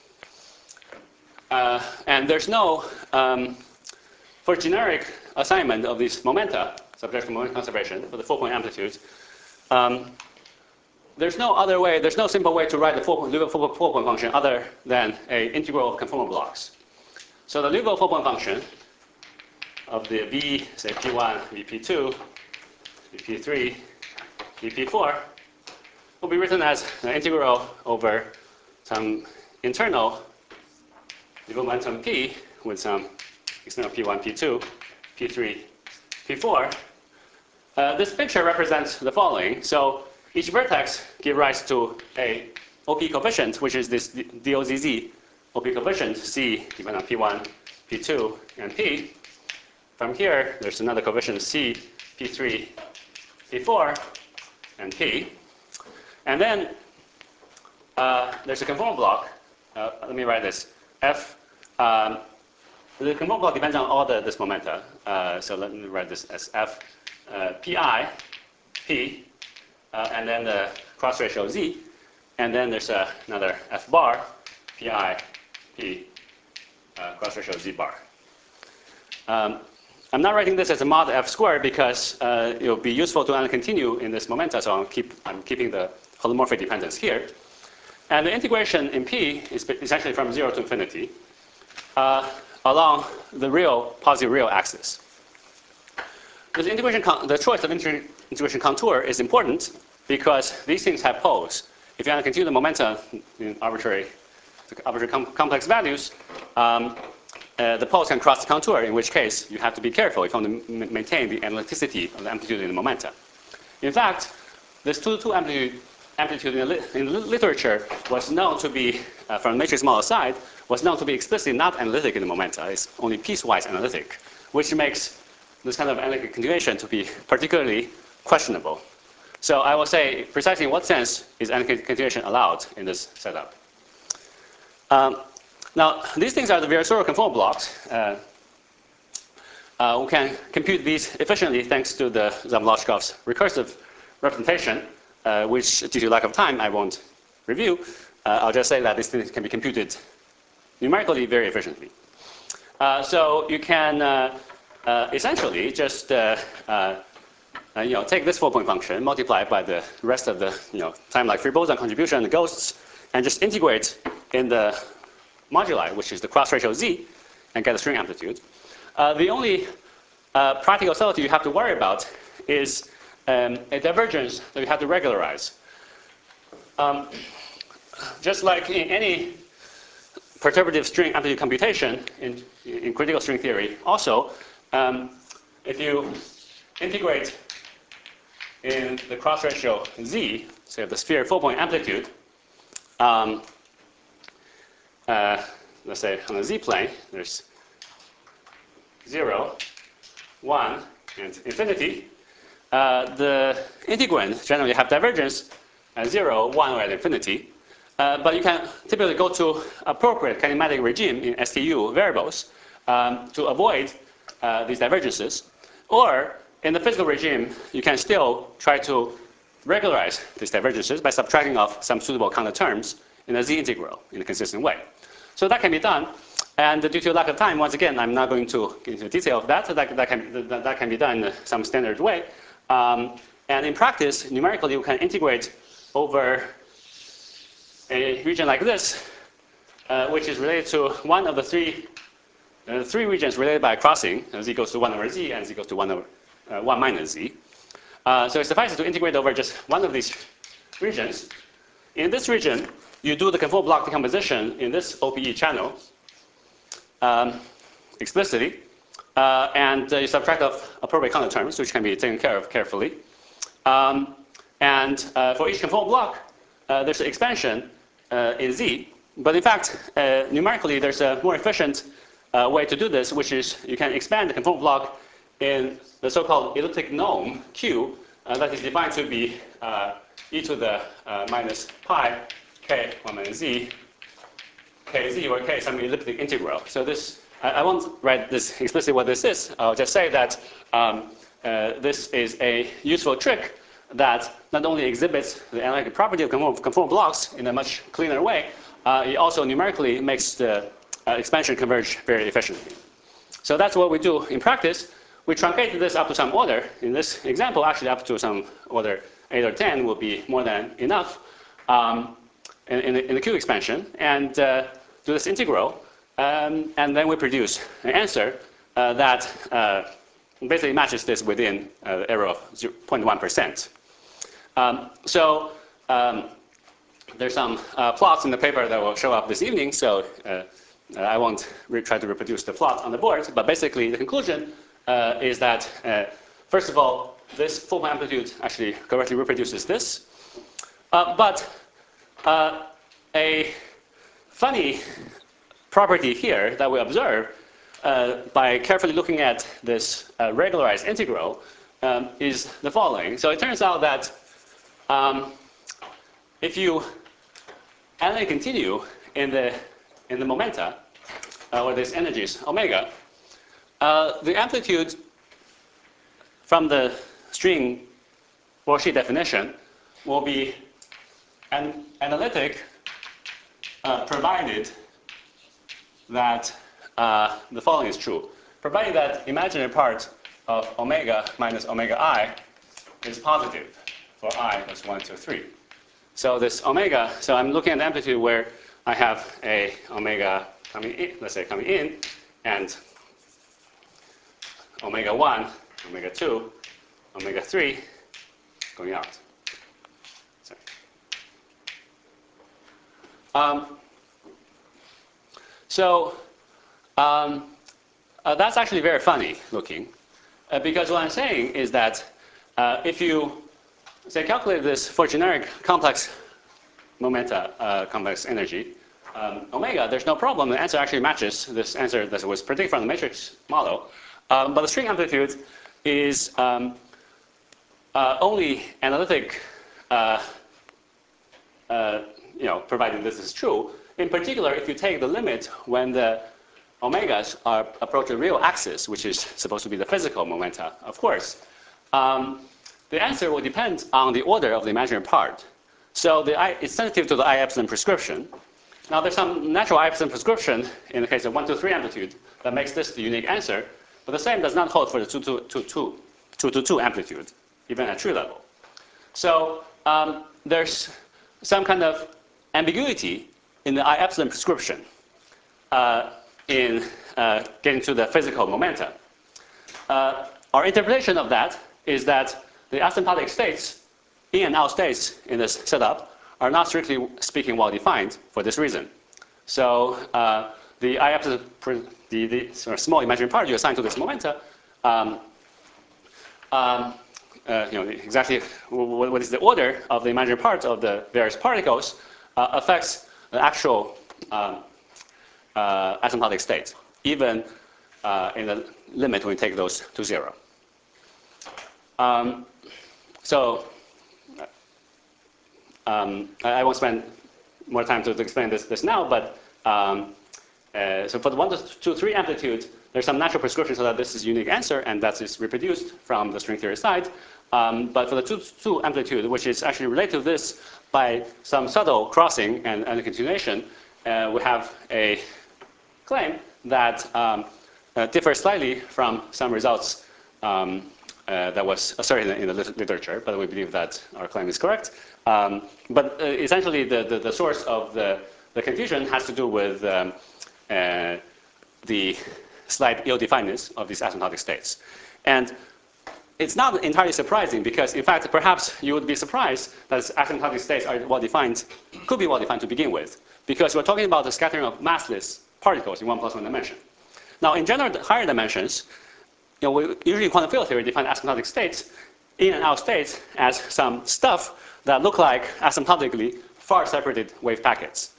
Uh, and there's no, um, for generic assignment of these momenta, subject to moment conservation for the four-point amplitudes, um, there's no other way, there's no simple way to write the Liouville four-point function other than an integral of conformal blocks. So the Liouville four-point function of the V, say P one, V P two, V P three, V P four, will be written as an integral over some internal Liouville momentum P with some external P one, P two, P three, P four. Uh, this picture represents the following. So each vertex gives rise to a O P coefficient, which is this D O Z Z O P coefficient, C, depending on P one, P two, and P. From here, there's another coefficient C, P three, P four, and P. And then uh, there's a conformal block. Uh, let me write this. F, um, the conformal block depends on all the this momenta. Uh, so let me write this as F, uh, Pi, P, uh, and then the cross ratio Z. And then there's uh, another F bar, Pi, P, uh, cross ratio Z bar. Um, I'm not writing this as a mod F squared because uh, it will be useful to continue in this momenta, so I'll keep, I'm keeping the holomorphic dependence here. And the integration in P is essentially from zero to infinity uh, along the real, positive real axis. This integration, the choice of integration contour is important because these things have poles. If you want to continue the momenta in arbitrary, arbitrary com complex values, um, uh, the poles can cross the contour, in which case you have to be careful if you want to maintain the analyticity of the amplitude in the momenta. In fact, this two to two amplitude amplitude in, li in literature was known to be, uh, from the matrix model side, was known to be explicitly not analytic in the momenta. It's only piecewise analytic, which makes this kind of analytic continuation to be particularly questionable. So I will say precisely in what sense is analytic continuation allowed in this setup. Um, now, these things are the Virasoro conformal blocks. Uh, uh, we can compute these efficiently thanks to the Zamolodchikov's recursive representation. Uh, which, due to lack of time, I won't review. Uh, I'll just say that these things can be computed numerically very efficiently. Uh, so you can uh, uh, essentially just uh, uh, uh, you know, take this four-point function, multiply it by the rest of the you know, time-like free boson contribution and the ghosts, and just integrate in the moduli, which is the cross ratio z, and get a string amplitude. Uh, the only uh, practical subtlety you have to worry about is um, a divergence that you have to regularize. Um, just like in any perturbative string amplitude computation in, in critical string theory, also, um, if you integrate in the cross ratio z, say of the sphere four-point amplitude, um, uh, let's say on the z plane, there's zero, one, and infinity. Uh, the integrand generally have divergence at zero, one, or at infinity. Uh, but you can typically go to appropriate kinematic regime in S T U variables um, to avoid uh, these divergences. Or in the physical regime, you can still try to regularize these divergences by subtracting off some suitable counter terms in a z integral in a consistent way. So that can be done. And due to lack of time, once again, I'm not going to get into detail of that. So that, that, can, that, that can be done in some standard way. Um, and in practice, numerically, you can integrate over a region like this, uh, which is related to one of the three, uh, three regions related by crossing. Uh, z equals to one over z, and z equals to one over uh, one minus z. Uh, so it suffices to integrate over just one of these regions. In this region, you do the conformal block decomposition in this O P E channel um, explicitly, uh, and uh, you subtract off appropriate counter terms, which can be taken care of carefully. Um, and uh, for each conformal block, uh, there's an expansion uh, in z. But in fact, uh, numerically, there's a more efficient uh, way to do this, which is you can expand the conformal block in the so-called elliptic gnome Q uh, that is defined to be uh, e to the uh, minus pi k one minus z kz, where k is some elliptic integral. So this, I, I won't write this explicitly what this is. I'll just say that um, uh, this is a useful trick that not only exhibits the analytic property of conformal, conformal blocks in a much cleaner way, uh, it also numerically makes the uh, expansion converge very efficiently. So that's what we do in practice. We truncate this up to some order. In this example, actually up to some order eight or ten will be more than enough um, in, in, the, in the Q expansion, and uh, do this integral, um, and then we produce an answer uh, that uh, basically matches this within uh, the error of zero point one percent. Um, so um, there's some uh, plots in the paper that will show up this evening, so uh, I won't try to reproduce the plot on the board, but basically the conclusion uh, is that, uh, first of all, this full amplitude actually correctly reproduces this. Uh, but uh, a funny property here that we observe uh, by carefully looking at this uh, regularized integral um, is the following. So it turns out that um, if you analytically continue in the, in the momenta, uh, or these energies omega, uh, the amplitude from the string worksheet definition will be an analytic uh, provided that uh, the following is true. Provided that imaginary part of omega minus omega I is positive for I plus one, two, three. So this omega, so I'm looking at the amplitude where I have a omega coming in, let's say coming in, and omega one, omega two, omega three going out. Sorry. Um, so um, uh, that's actually very funny looking, uh, because what I'm saying is that uh, if you say calculate this for generic complex momenta, uh, complex energy, um, omega, there's no problem. The answer actually matches this answer that was predicted from the matrix model. Um, but the string amplitude is um, uh, only analytic, uh, uh, you know, provided this is true. In particular, if you take the limit when the omegas are approach the real axis, which is supposed to be the physical momenta, of course, um, the answer will depend on the order of the imaginary part. So the I, it's sensitive to the I epsilon prescription. Now there's some natural I epsilon prescription in the case of one, two, three amplitude that makes this the unique answer. But the same does not hold for the two two two two, two two two amplitude, even at tree level. So um, there's some kind of ambiguity in the I epsilon prescription uh, in uh, getting to the physical momenta. Uh, our interpretation of that is that the asymptotic states, in and out states in this setup, are not strictly speaking well defined for this reason. So uh, the I epsilon, the, the sort of small imaginary part you assign to this momenta, um, um, uh, you know, exactly what is the order of the imaginary part of the various particles uh, affects the actual um, uh, asymptotic state, even uh, in the limit when you take those to zero. Um, so um, I, I won't spend more time to, to explain this, this now, but um, uh, so for the one to two, three amplitude, there's some natural prescription so that this is a unique answer, and that is reproduced from the string theory side. Um, but for the two, two amplitude, which is actually related to this by some subtle crossing and, and continuation, uh, we have a claim that um, uh, differs slightly from some results um, uh, that was asserted in the lit literature, but we believe that our claim is correct. Um, but uh, essentially, the, the, the source of the, the confusion has to do with um, uh, the slight ill-definedness of these asymptotic states. And it's not entirely surprising because, in fact, perhaps you would be surprised that asymptotic states are well-defined, could be well-defined to begin with, because we're talking about the scattering of massless particles in one plus one dimension. Now, in general higher dimensions, you know, we usually in quantum field theory define asymptotic states, in and out states, as some stuff that look like asymptotically far separated wave packets,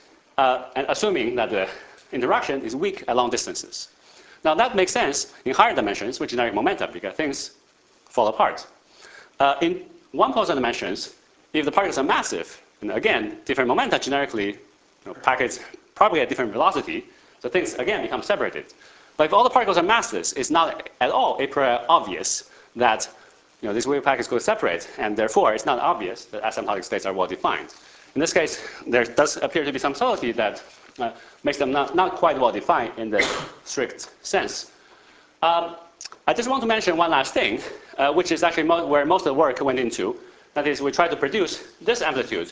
uh, and assuming that the interaction is weak at long distances. Now, that makes sense in higher dimensions with generic momenta because things fall apart. Uh, in one plus one dimensions, if the particles are massive, and again, different momenta generically, you know, packets probably at different velocity, so things again become separated. But if all the particles are massless, it's not at all a priori obvious that, you know, these wave packets go separate, and therefore it's not obvious that asymptotic states are well defined. In this case, there does appear to be some subtlety that uh, makes them not, not quite well defined in the strict sense. Um, I just want to mention one last thing, uh, which is actually mo where most of the work went into. That is, we tried to produce this amplitude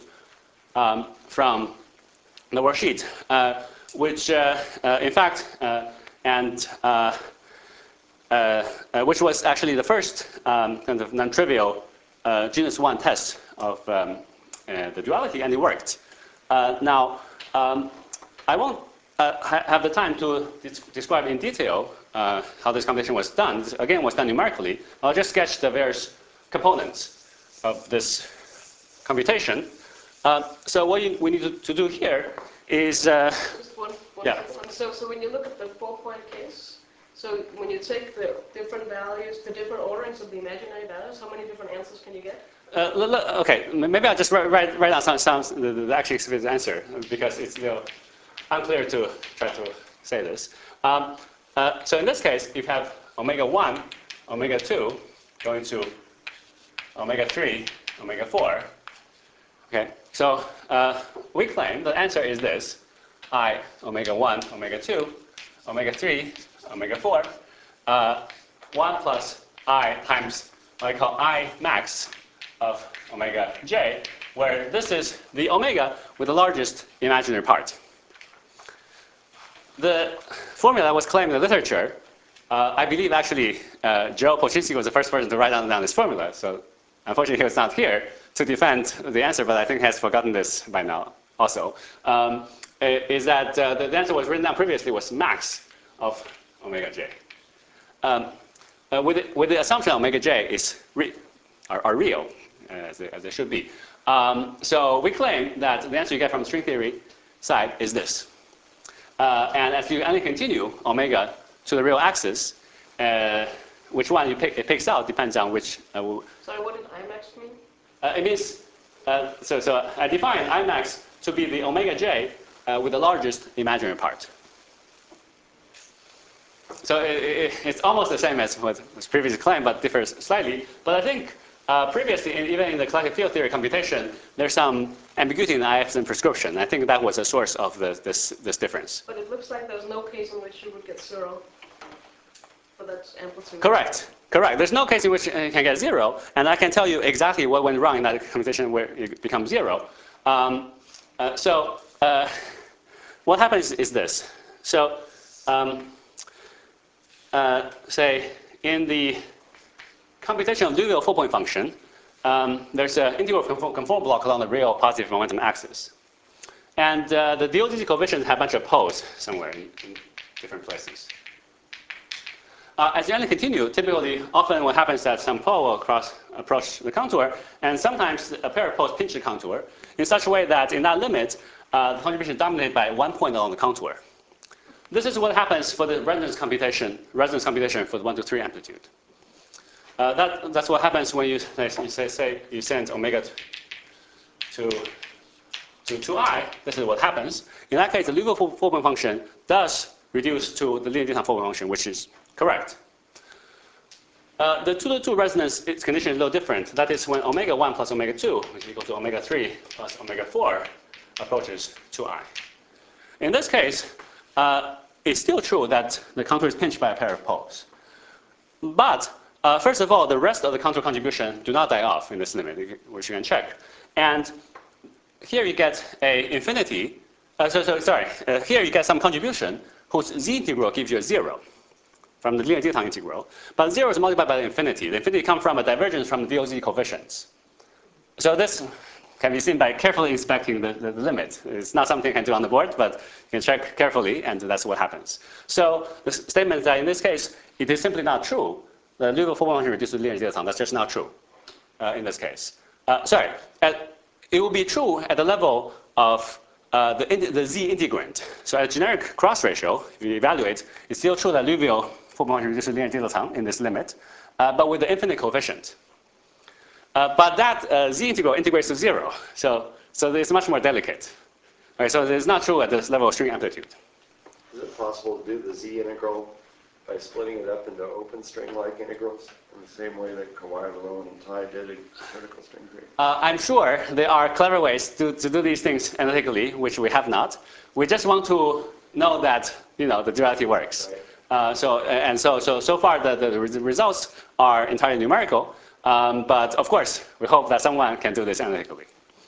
um, from the worksheet, uh, which, uh, uh, in fact, uh, and uh, uh, uh, which was actually the first um, kind of non-trivial uh, genus one test of um, uh, the duality, and it worked. Uh, now, um, I won't uh, ha have the time to describe in detail uh, how this computation was done. This, again, was done numerically. I'll just sketch the various components of this computation. Uh, so what you, we need to, to do here is... Uh, Just one, one yeah. one. So, so when you look at the four-point case, so when you take the different values, the different orderings of the imaginary values, how many different answers can you get? Uh, okay, maybe I'll just write, write, write down some, some the, the actually explicit answer because it's, you know, unclear to try to say this. Um, uh, so in this case, you have omega one, omega two, going to omega three, omega four. Okay, so uh, we claim the answer is this: I omega one, omega two, omega three, omega four, uh, one plus I times what I call I max of omega j, where this is the omega with the largest imaginary part. The formula was claimed in the literature. Uh, I believe actually uh, Joe Polchinski was the first person to write down, down this formula. So unfortunately, he was not here to defend the answer, but I think he has forgotten this by now also. Um, is that uh, the answer was written down previously was max of omega j. Um, uh, with, the, with the assumption omega j is re are, are real, as they, as they should be. Um, so we claim that the answer you get from the string theory side is this. Uh, and as you only continue omega to the real axis, uh, which one you pick, it picks out depends on which. Uh, Sorry, what did I max mean? Uh, it means, uh, so, so I define I max to be the omega j uh, with the largest imaginary part. So it, it, it's almost the same as what was previously claimed, but differs slightly. But I think uh, previously, in, even in the collective field theory computation, there's some ambiguity in the I epsilon prescription. I think that was a source of the, this, this difference. But it looks like there's no case in which you would get zero. for that amplitude. Correct. Correct. There's no case in which it can get zero, and I can tell you exactly what went wrong in that computation where it becomes zero. Um, uh, so uh, what happens is this. So um, uh, say in the computation of Liouville four-point function, um, there's an integral conform, conform block along the real positive momentum axis. And uh, the D O D coefficients have a bunch of poles somewhere in, in different places. Uh, as you only continue, typically, often what happens is that some pole will cross, approach the contour, and sometimes a pair of poles pinch the contour in such a way that in that limit, uh, the contribution is dominated by one point along the contour. This is what happens for the resonance computation, resonance computation for the one to three amplitude. Uh, that, that's what happens when you, you say, say you send omega to, to two i. This is what happens. In that case, the Liouville four-point function does reduce to the linear Dyson four-point function, which is correct. Uh, the two to two resonance its condition is a little different. That is when omega one plus omega two, which is equal to omega three plus omega four, approaches two i. In this case, uh, it's still true that the contour is pinched by a pair of poles. But uh, first of all, the rest of the contour contribution do not die off in this limit, which you can check. And here you get a infinity. Uh, so, so sorry. Uh, here you get some contribution whose z integral gives you a zero from the linear Dyson integral. But zero is multiplied by the infinity. The infinity comes from a divergence from the D O Z coefficients. So this can be seen by carefully inspecting the, the, the limit. It's not something you can do on the board, but you can check carefully, and that's what happens. So the statement that in this case, it is simply not true. The Liouville four-point function reduces to linear Dyson. That's just not true uh, in this case. Uh, sorry, at, it will be true at the level of uh, the, the z integrand. So at generic cross ratio, if you evaluate, it's still true that Liouville four-point function reduces linear Dyson in this limit, uh, but with the infinite coefficient. Uh, but that uh, z integral integrates to zero. So, so it's much more delicate. All right, so it's not true at this level of string amplitude. Is it possible to do the z integral by splitting it up into open string-like integrals in the same way that Kawhi, Malone, and Ty did in critical string theory? Uh, I'm sure there are clever ways to, to do these things analytically, which we have not. We just want to know that you know the duality works. Right. Uh, so and so so so far the, the results are entirely numerical. Um, but of course, we hope that someone can do this analytically.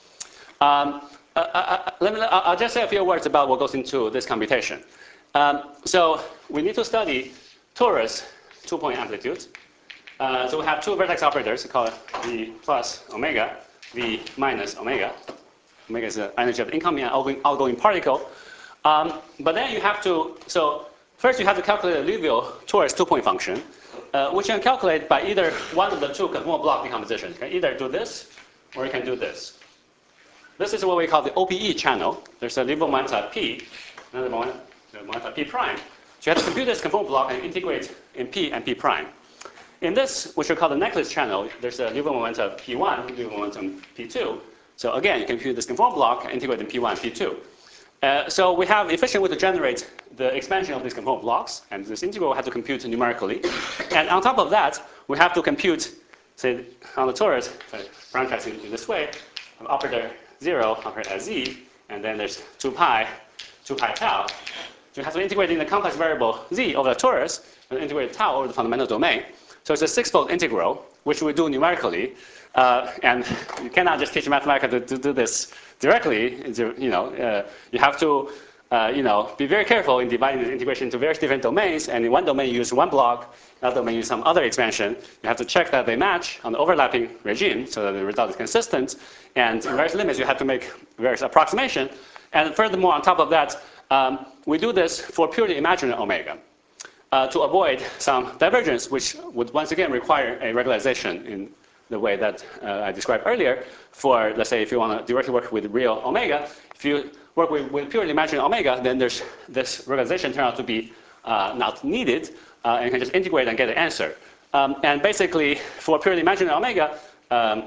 Um, uh, uh, let me, I'll just say a few words about what goes into this computation. Um, so we need to study torus two-point amplitude. Uh, so we have two vertex operators called V plus omega, V minus omega. Omega is the energy of the incoming and outgoing, outgoing particle. Um, but then you have to, so first you have to calculate the Liouville torus two-point function, uh, which you can calculate by either one of the two conformal block decompositions. You can either do this, or you can do this. This is what we call the O P E channel. There's a Liouville moment at P, another moment, moment at P prime. So you have to compute this conformal block and integrate in P and P prime. In this, which we call the necklace channel, there's a Liouville momentum P one, Liouville momentum P two. So again, you can compute this conformal block and integrate in P one, P two. Uh, so we have efficient way to generate the expansion of these conformal blocks, and this integral we have to compute numerically. And on top of that, we have to compute, say, on the torus, parameterize in, in this way, of operator zero, operator as z, and then there's two pi, two pi tau. So you have to integrate in the complex variable z over the torus, and integrate tau over the fundamental domain. So it's a six-fold integral, which we do numerically. Uh, and you cannot just teach Mathematica to, to do this directly. You know, uh, you have to, uh, you know, be very careful in dividing the integration into various different domains. And in one domain, you use one block. Another domain, you use some other expansion. You have to check that they match on the overlapping regime so that the result is consistent. And in various limits, you have to make various approximation. And furthermore, on top of that, um, we do this for purely imaginary omega. Uh, to avoid some divergence, which would once again require a regularization in the way that uh, I described earlier. For, let's say, if you want to directly work with real omega, if you work with, with purely imaginary omega, then there's this regularization turns out to be uh, not needed, uh, and you can just integrate and get an answer. Um, and basically, for purely imaginary omega, um,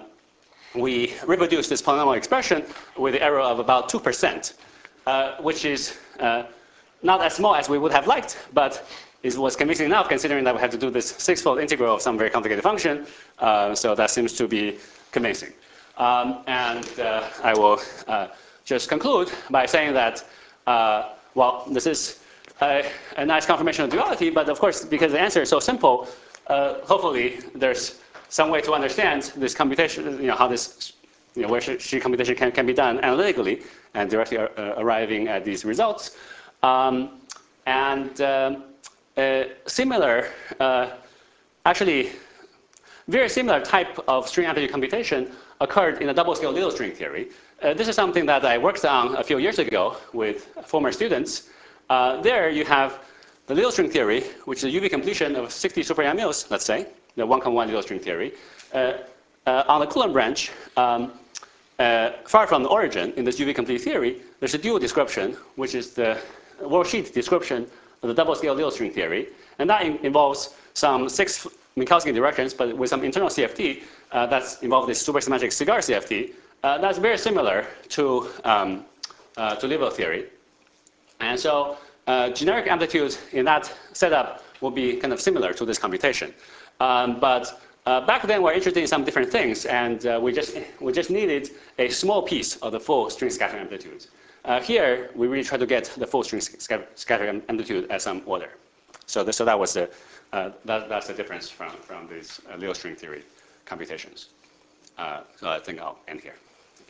we reproduce this polynomial expression with the error of about two percent, uh, which is uh, not as small as we would have liked, but it was convincing enough considering that we had to do this six-fold integral of some very complicated function. Uh, so that seems to be convincing. Um, and uh, I will uh, just conclude by saying that, uh, well, this is a, a nice confirmation of duality, but of course, because the answer is so simple, uh, hopefully there's some way to understand this computation, you know, how this, you know, where sheet computation can, can be done analytically and directly uh, arriving at these results. Um, and um, uh, similar, uh, actually, very similar type of string amplitude computation occurred in the double-scale little string theory. Uh, this is something that I worked on a few years ago with former students. Uh, there you have the little string theory, which is a U V completion of sixty super M Us, let's say, the one comma one little string theory. Uh, uh, on the Coulomb branch, um, uh, far from the origin in this U V complete theory, there's a dual description, which is the worldsheet description of the double-scale little string theory. And that in involves some six Minkowski directions, but with some internal C F T uh, that's involved this supersymmetric cigar C F T. Uh, that's very similar to, um, uh, to Liouville theory. And so uh, generic amplitude in that setup will be kind of similar to this computation. Um, but uh, back then, we're interested in some different things, and uh, we, just, we just needed a small piece of the full string scattering amplitude. Uh, here, we really try to get the full string scattering amplitude at some order. So, the, so that was the, uh, that, that's the difference from, from these uh, little string theory computations. Uh, so I think I'll end here.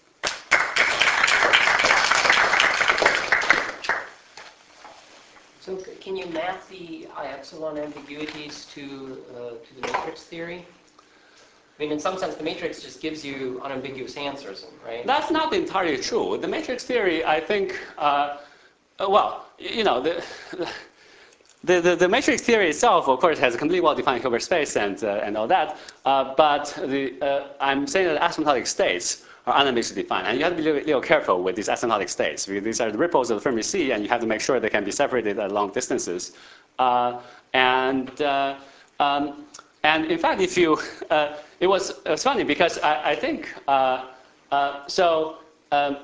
So can you map the I epsilon ambiguities to, uh, to the matrix theory? I mean, in some sense, the matrix just gives you unambiguous answers, right? That's not entirely true. The matrix theory, I think, uh, well, you know, the, the, the, the matrix theory itself, of course, has a completely well-defined Hilbert space and, uh, and all that. Uh, but the, uh, I'm saying that asymptotic states are unambiguously defined. And you have to be a little, little careful with these asymptotic states, because these are the ripples of the Fermi sea, and you have to make sure they can be separated at long distances. Uh, and, uh, um, and in fact, if you, uh, it, was, it was funny because I, I think, uh, uh, so um,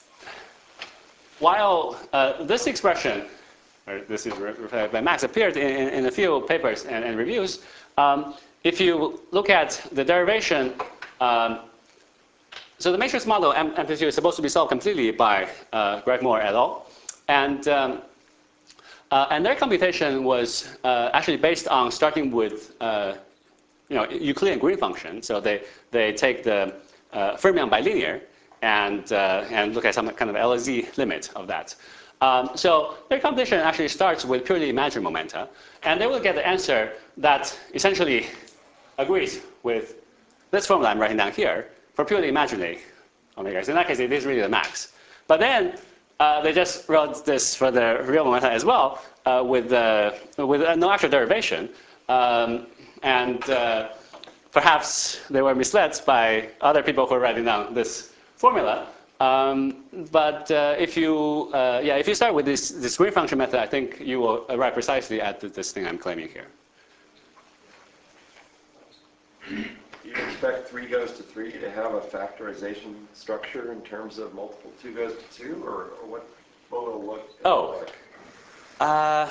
while uh, this expression, or this is by Max, appeared in, in a few papers and, and reviews, um, if you look at the derivation, um, so the matrix model amplitude is supposed to be solved completely by uh, Greg Moore et al. And, um, uh, and their computation was uh, actually based on starting with uh, you know, Euclidean green function. So they, they take the uh, fermion bilinear and, uh, and look at some kind of L Z limit of that. Um, so their computation actually starts with purely imaginary momenta. And they will get the answer that essentially agrees with this formula I'm writing down here for purely imaginary omega. So in that case, it is really the max. But then uh, they just wrote this for the real momenta as well uh, with, uh, with uh, no actual derivation. Um, and uh, perhaps they were misled by other people who are writing down this formula. Um, but uh, if you, uh, yeah, if you start with this, this green function method, I think you will arrive precisely at this thing I'm claiming here. Do you expect three goes to three to have a factorization structure in terms of multiple two goes to two, or, or what, what will it look oh. like? Uh,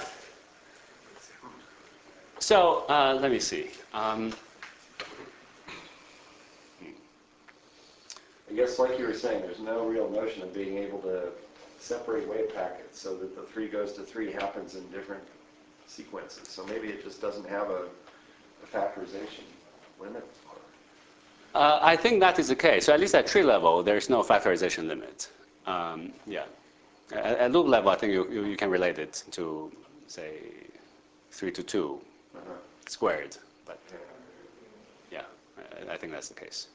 so uh, let me see. Um, I guess, like you were saying, there's no real notion of being able to separate wave packets so that the three goes to three happens in different sequences. So maybe it just doesn't have a, a factorization limit. uh, I think that is the case. So at least at tree level, there's no factorization limit. Um, yeah. At, at loop level, I think you, you, you can relate it to, say, three to two uh-huh. squared. But yeah, I, I think that's the case.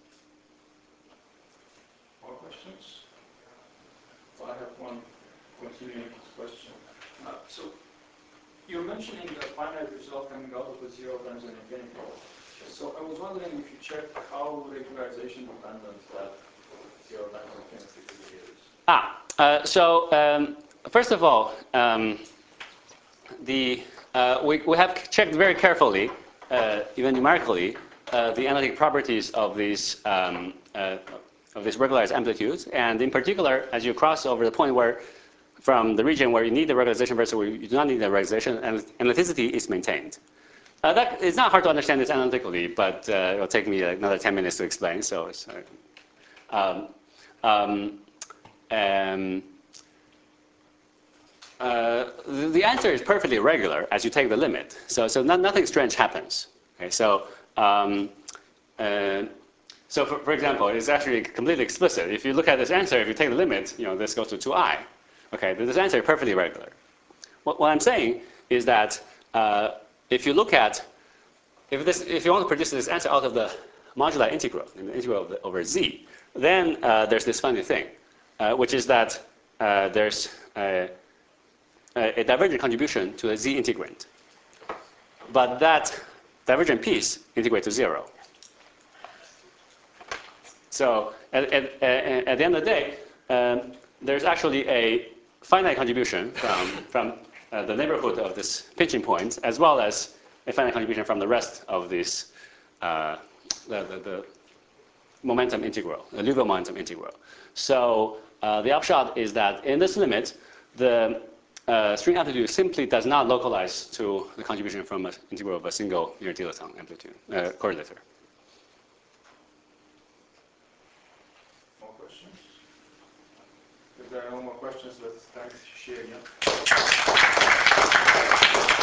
More questions? Well, I have one continuing question. Uh, so you're mentioning the finite result coming out of the zero times an infinity. So I was wondering if you checked how regularization dependent that zero times infinity is. Ah, uh, so um, first of all, um, the uh, we we have checked very carefully, uh, even numerically, uh, the analytic properties of these. Um, uh, of these regularized amplitudes, and in particular, as you cross over the point where, from the region where you need the regularization versus where you do not need the regularization, and analyticity is maintained. Uh, that, it's not hard to understand this analytically, but uh, it'll take me another ten minutes to explain, so it's, um, um, um, uh, the, the answer is perfectly regular as you take the limit. So, so not, nothing strange happens. Okay, so, um, uh, so for, for example, it's actually completely explicit. If you look at this answer, if you take the limit, you know, this goes to two i. Okay, this answer is perfectly regular. What, what I'm saying is that uh, if you look at, if, this, if you want to produce this answer out of the modular integral, in the integral the, over z, then uh, there's this funny thing, uh, which is that uh, there's a, a divergent contribution to a z integrand. But that divergent piece integrates to zero. So at, at, at, at the end of the day, um, there's actually a finite contribution from, from uh, the neighborhood of this pinching point, as well as a finite contribution from the rest of this, uh, the, the, the momentum integral, the Liouville momentum integral. So uh, the upshot is that in this limit, the uh, string amplitude simply does not localize to the contribution from an integral of a single near dilaton amplitude uh, correlator. More questions? If there are no more questions, let's thank Xie again.